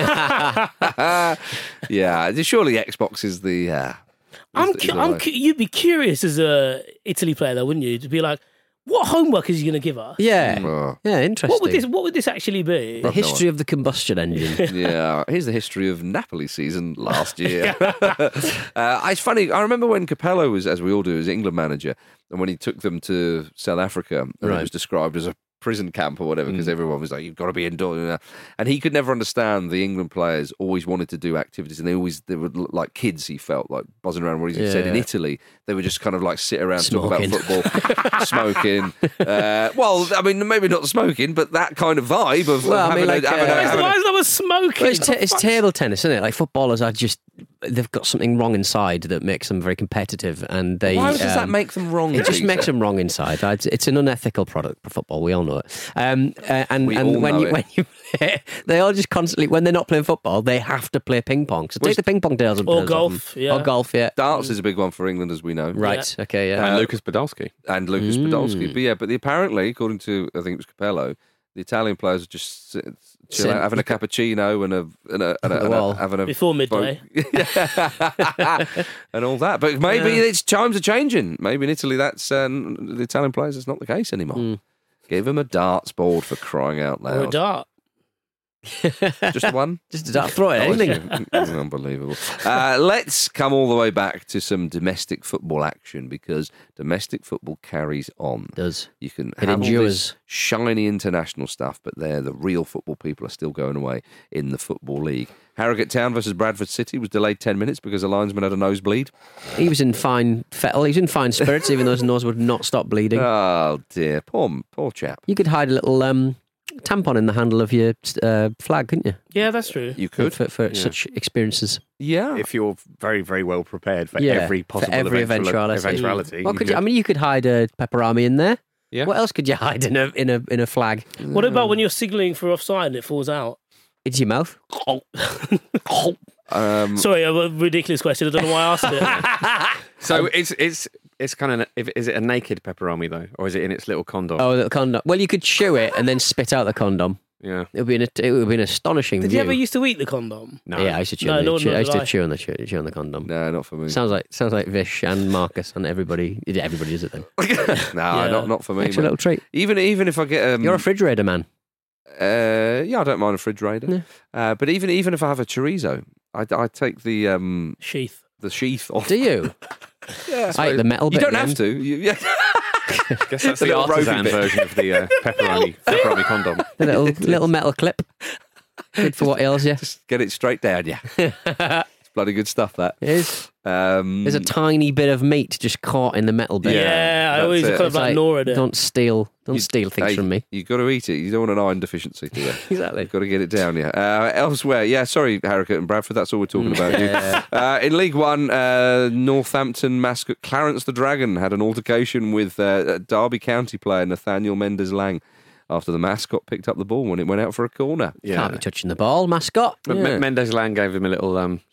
Yeah, surely Xbox is the... You'd be curious as a Italy player, though, wouldn't you? To be like, what homework is he going to give us? Yeah, interesting. What would this actually be? The history of the combustion engine. Yeah, here's the history of Napoli season last year. It's funny. I remember when Capello was, as we all do, as England manager, and when he took them to South Africa, and it was described as a prison camp or whatever, because everyone was like, you've got to be indoors. And he could never understand the England players always wanted to do activities, and they were like kids, he felt, like buzzing around. What he said in Italy, they would just kind of like sit around, Smoking. talk about football, smoking. Well, I mean, maybe not smoking, but that kind of vibe of Why is that was smoking? Well, it's table tennis, isn't it? Like footballers are they've got something wrong inside that makes them very competitive, and they. Why does that make them wrong? It just makes them wrong inside. It's an unethical product for football. We all know it. And when you play, they all just constantly, when they're not playing football, they have to play ping pong. So take the ping pong tails or golf, or golf. Yeah, darts is a big one for England, as we know. Right. Yeah. Okay. Yeah. And Lucas Podolski. But apparently, according to I think it was Capello, the Italian players are just chill out, having a cappuccino and having a before midday, and all that. But maybe it's times are changing. Maybe in Italy, that's the Italian players. It's not the case anymore. Give them a darts board, for crying out loud. Or a dart. Just one? Just a dart. Throw it. Anything. Unbelievable. Let's come all the way back to some domestic football action, because domestic football carries on. It does. You can It have all endures. this shiny international stuff, but the real football people are still going away in the Football League. Harrogate Town versus Bradford City was delayed 10 minutes because the linesman had a nosebleed. He was in fine fettle. He was in fine spirits, even though his nose would not stop bleeding. Oh dear, poor chap. You could hide a little tampon in the handle of your flag, couldn't you? Yeah, that's true. You could for such experiences. Yeah, if you're very, very well prepared for every possible eventuality. Well, you could hide a pepperami in there. Yeah. What else could you hide in a flag? What about when you're signalling for offside and it falls out? Into your mouth. Sorry, a ridiculous question. I don't know why I asked it. So it's kind of, is it a naked pepperoni though, or is it in its little condom? Oh, little condom. Well, you could chew it and then spit out the condom. Yeah, it would be an astonishing. Did view. you ever used to eat the condom? No. Yeah, I used to chew. I used to chew on the condom. No, not for me. Sounds like Vish and Marcus and everybody. Everybody does it then. No, not for me. Extra little treat. Even if I get you're a refrigerator man. Yeah, I don't mind a refrigerator. Yeah. But even if I have a chorizo, I take the sheath. The sheath off. Do you? Yeah, like the metal bit. You don't have to. Yeah. I guess that's the artisan version of the pepperoni condom. The little metal clip. Good for what ails you. Just get it straight down, yeah. It's bloody good stuff, that. It is. There's a tiny bit of meat just caught in the metal bit. Yeah, I always kind of like Nora did. Don't steal things from me. You've got to eat it. You don't want an iron deficiency, do you? Exactly. You've got to get it down, yeah. Elsewhere, sorry, Harrogate and Bradford, that's all we're talking about. In League One, Northampton mascot Clarence the Dragon had an altercation with Derby County player Nathaniel Mendes-Lang after the mascot picked up the ball when it went out for a corner. Yeah. Can't be touching the ball, mascot. But Mendes-Lang gave him a little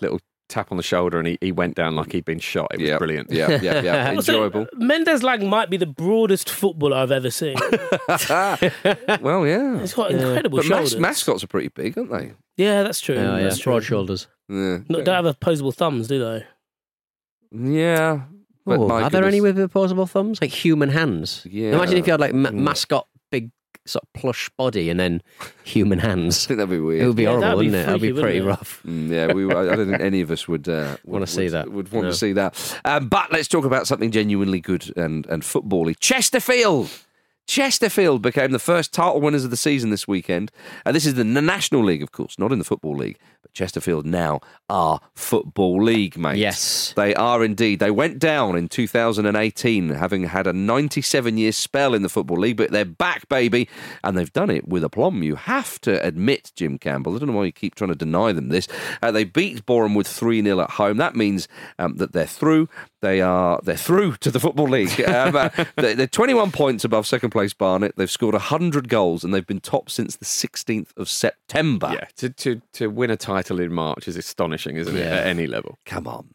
tap on the shoulder and he went down like he'd been shot. It was brilliant. Yeah. Enjoyable. Mendes Lang might be the broadest footballer I've ever seen. Well, yeah. He's got incredible But shoulders. mascots are pretty big, aren't they? Yeah, that's true. Oh, That's true. broad shoulders. Yeah. No, don't have opposable thumbs, do they? Yeah. But Oh, my are there any goodness. with opposable thumbs? Like human hands? Yeah. Imagine if you had like mascot, big sort of plush body and then human hands. I think that'd be weird. It would be Yeah, horrible, that'd be wouldn't it? That'd be freaky, pretty wouldn't it? rough. Yeah, I don't think any of us would Wanna see that. Would want No. to see that. But let's talk about something genuinely good and football-y. Chesterfield became the first title winners of the season this weekend. This is the National League, of course, not in the Football League. But Chesterfield now are Football League, mate. Yes. They are indeed. They went down in 2018, having had a 97-year spell in the Football League, but they're back, baby, and they've done it with aplomb. You have to admit, Jim Campbell, I don't know why you keep trying to deny them this. They beat Boreham with 3-0 at home. That means that they're through. They're through to the Football League. They're 21 points above second place Barnet. They've scored 100 goals and they've been top since the 16th of September. Yeah, to win a title in March is astonishing, isn't it? At any level. Come on.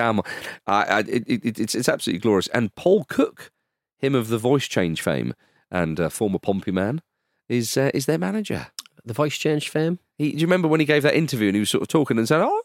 It's absolutely glorious. And Paul Cook, him of the voice change fame and former Pompey man, is their manager. The voice change fame? Do you remember when he gave that interview and he was sort of talking and saying,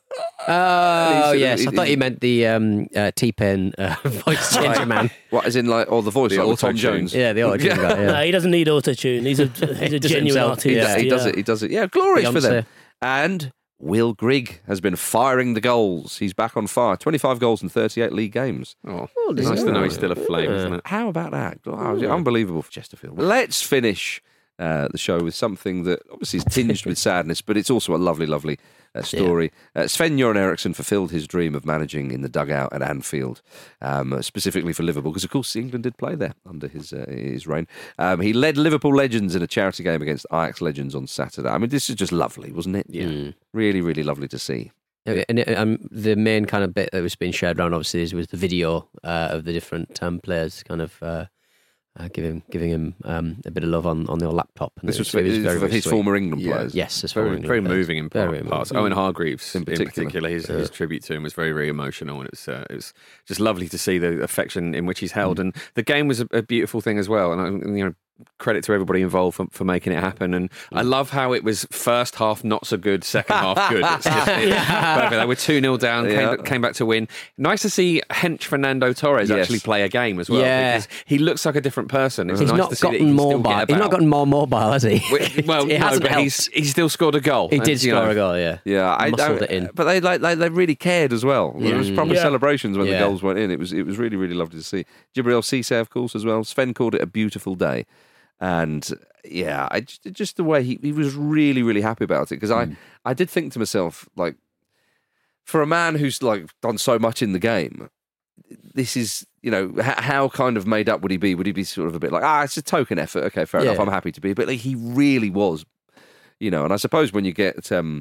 Oh, yes. I thought you meant the T-Pain voice changer man. What, as in like, the voice, The like Tom auto-tune. Jones? Yeah, the auto-tune guy, No, he doesn't need auto-tune. He's a genuine himself. artist. He does it. Yeah, glorious for them. Beyonce. And Will Grigg has been firing the goals. He's back on fire. 25 goals in 38 league games. Oh, nice to know he's still aflame, isn't it? How about that? Unbelievable for Chesterfield. Let's finish the show with something that obviously is tinged with sadness, but it's also a lovely, lovely story. Sven-Göran Eriksson fulfilled his dream of managing in the dugout at Anfield, specifically for Liverpool, because of course England did play there under his reign. He led Liverpool legends in a charity game against Ajax legends on Saturday. I mean, this is just lovely, wasn't it? Yeah. Really, really lovely to see. And the main kind of bit that was being shared around, obviously, was the video of the different players kind of giving him a bit of love on the laptop. And This was it very, very his sweet. former England players. Yes, his Very, former England very players. moving in Very parts. moving. Owen Hargreaves, in particular. particular, his tribute to him was very, very emotional, and it was just lovely to see the affection in which he's held. And the game was a beautiful thing as well. And credit to everybody involved for making it happen. And I love how it was first half not so good, second half good. It's just perfect. They were 2-0 down, came back to win. Nice to see hench Fernando Torres actually play a game as well. Yeah. Because he looks like a different person. It's He's nice not to see that he gotten can more still get mobile. He's about. not gotten more mobile, has he? Well, It no, hasn't but helped. he still scored a goal. He did And, score a goal, yeah. Yeah, Muscled it in. But they really cared as well. There was proper Yeah. celebrations when the Yeah. goals went in. It was really, really lovely to see. Jibril Cissé, of course, as well. Sven called it a beautiful day. And yeah, just the way he was really, really happy about it. Because I did think to myself, like, for a man who's like done so much in the game, this is, how kind of made up would he be? Would he be sort of a bit like, it's a token effort. Okay, fair enough. I'm happy to be. But like, he really was, and I suppose when you get,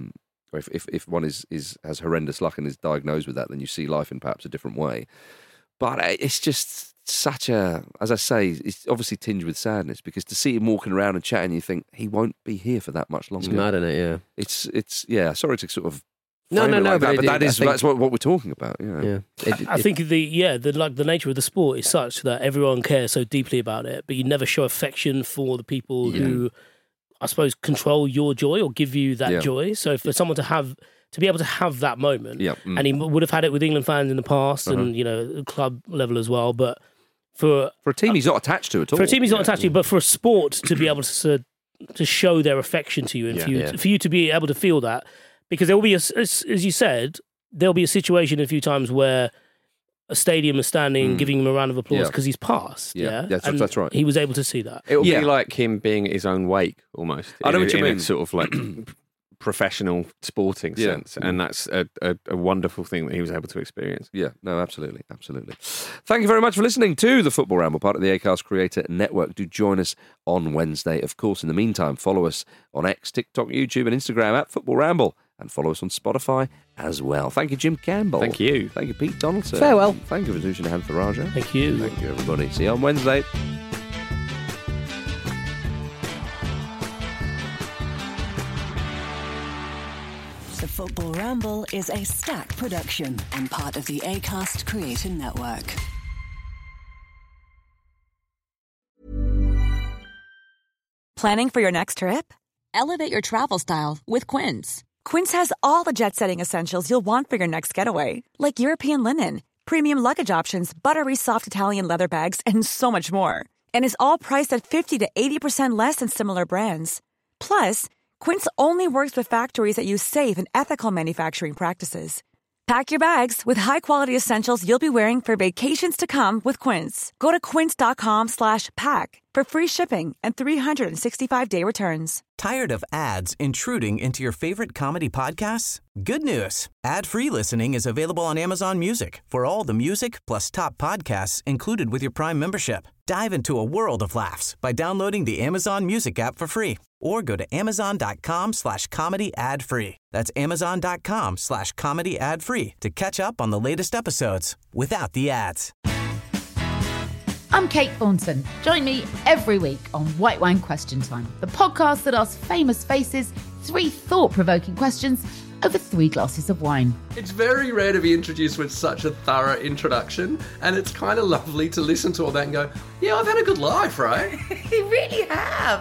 if one has horrendous luck and is diagnosed with that, then you see life in perhaps a different way. But it's just such as I say, it's obviously tinged with sadness, because to see him walking around and chatting, you think he won't be here for that much longer. It's mad, isn't it? Yeah. It's sorry to sort of No, frame no, it no, like but that, I think- that's what we're talking about. Yeah. I think the nature of the sport is such that everyone cares so deeply about it, but you never show affection for the people who, I suppose, control your joy or give you that joy. So for someone to be able to have that moment, and he would have had it with England fans in the past, and club level as well, but for a team he's not attached to at all. For a team he's not attached to, but for a sport to be able to show their affection to you, and for you to be able to feel that, because there will be, as you said, there'll be a situation a few times where a stadium is standing, giving him a round of applause because he's passed. That's right. He was able to see that. It will be like him being at his own wake, almost. I know what you in mean. A sort of like professional sporting sense, and that's a wonderful thing that he was able to experience. Yeah, no, absolutely. Thank you very much for listening to the Football Ramble, part of the Acast Creator Network. Do join us on Wednesday. Of course, in the meantime, follow us on X, TikTok, YouTube and Instagram at Football Ramble, and follow us on Spotify as well. Thank you, Jim Campbell. Thank you. Thank you, Pete Donaldson. Farewell. Thank you, Vithushan Hantharajah. Thank you. Thank you, everybody. See you on Wednesday. The Football Ramble is a Stack production and part of the Acast Creator Network. Planning for your next trip? Elevate your travel style with Quince. Quince has all the jet-setting essentials you'll want for your next getaway, like European linen, premium luggage options, buttery soft Italian leather bags, and so much more. And is all priced at 50 to 80% less than similar brands. Plus, Quince only works with factories that use safe and ethical manufacturing practices. Pack your bags with high-quality essentials you'll be wearing for vacations to come with Quince. Go to quince.com/pack for free shipping and 365-day returns. Tired of ads intruding into your favorite comedy podcasts? Good news. Ad-free listening is available on Amazon Music for all the music plus top podcasts included with your Prime membership. Dive into a world of laughs by downloading the Amazon Music app for free or go to amazon.com/comedy ad-free. That's amazon.com/comedy ad-free to catch up on the latest episodes without the ads. I'm Kate Thornton. Join me every week on White Wine Question Time, the podcast that asks famous faces 3 thought-provoking questions over 3 glasses of wine. It's very rare to be introduced with such a thorough introduction, and it's kind of lovely to listen to all that and go, yeah, I've had a good life, right? You really have.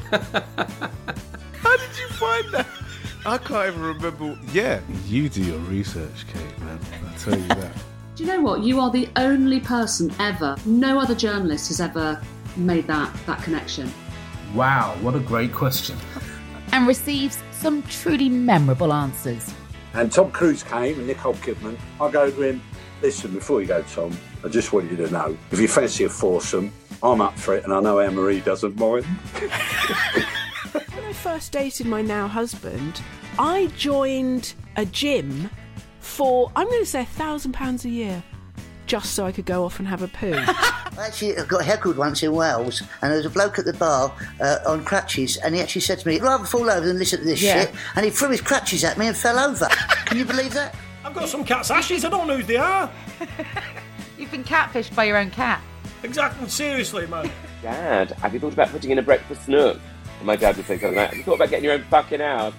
How did you find that? I can't even remember. Yeah, you do your research, Kate, man. I tell you that. Do you know what? You are the only person ever, no other journalist has ever made that connection. Wow, what a great question. And receives some truly memorable answers. And Tom Cruise came and Nicole Kidman. I go to him, listen, before you go, Tom, I just want you to know, if you fancy a foursome, I'm up for it, and I know Anne-Marie doesn't mind. When I first dated my now husband, I joined a gym for, I'm going to say, £1,000 a year, just so I could go off and have a poo. Actually, I got heckled once in Wales, and there was a bloke at the bar on crutches, and he actually said to me, I'd rather fall over than listen to this shit, and he threw his crutches at me and fell over. Can you believe that? I've got some cat's ashes, I don't know who they are. You've been catfished by your own cat. Exactly, seriously, man. Dad, have you thought about putting in a breakfast nook? And my dad would say something like, have you thought about getting your own fucking house?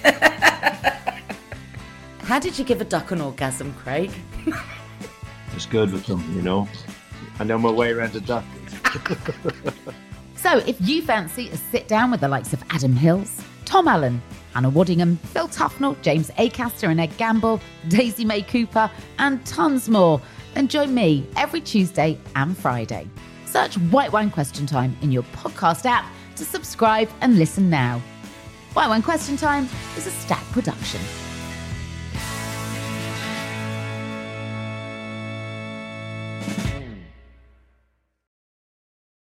How did you give a duck an orgasm, Craig? It's good with them, you know. I know my way around a duck. So if you fancy a sit down with the likes of Adam Hills, Tom Allen, Hannah Waddingham, Phil Tufnell, James Acaster and Ed Gamble, Daisy May Cooper, and tons more, then join me every Tuesday and Friday. Search White Wine Question Time in your podcast app to subscribe and listen now. White Wine Question Time is a Stack production.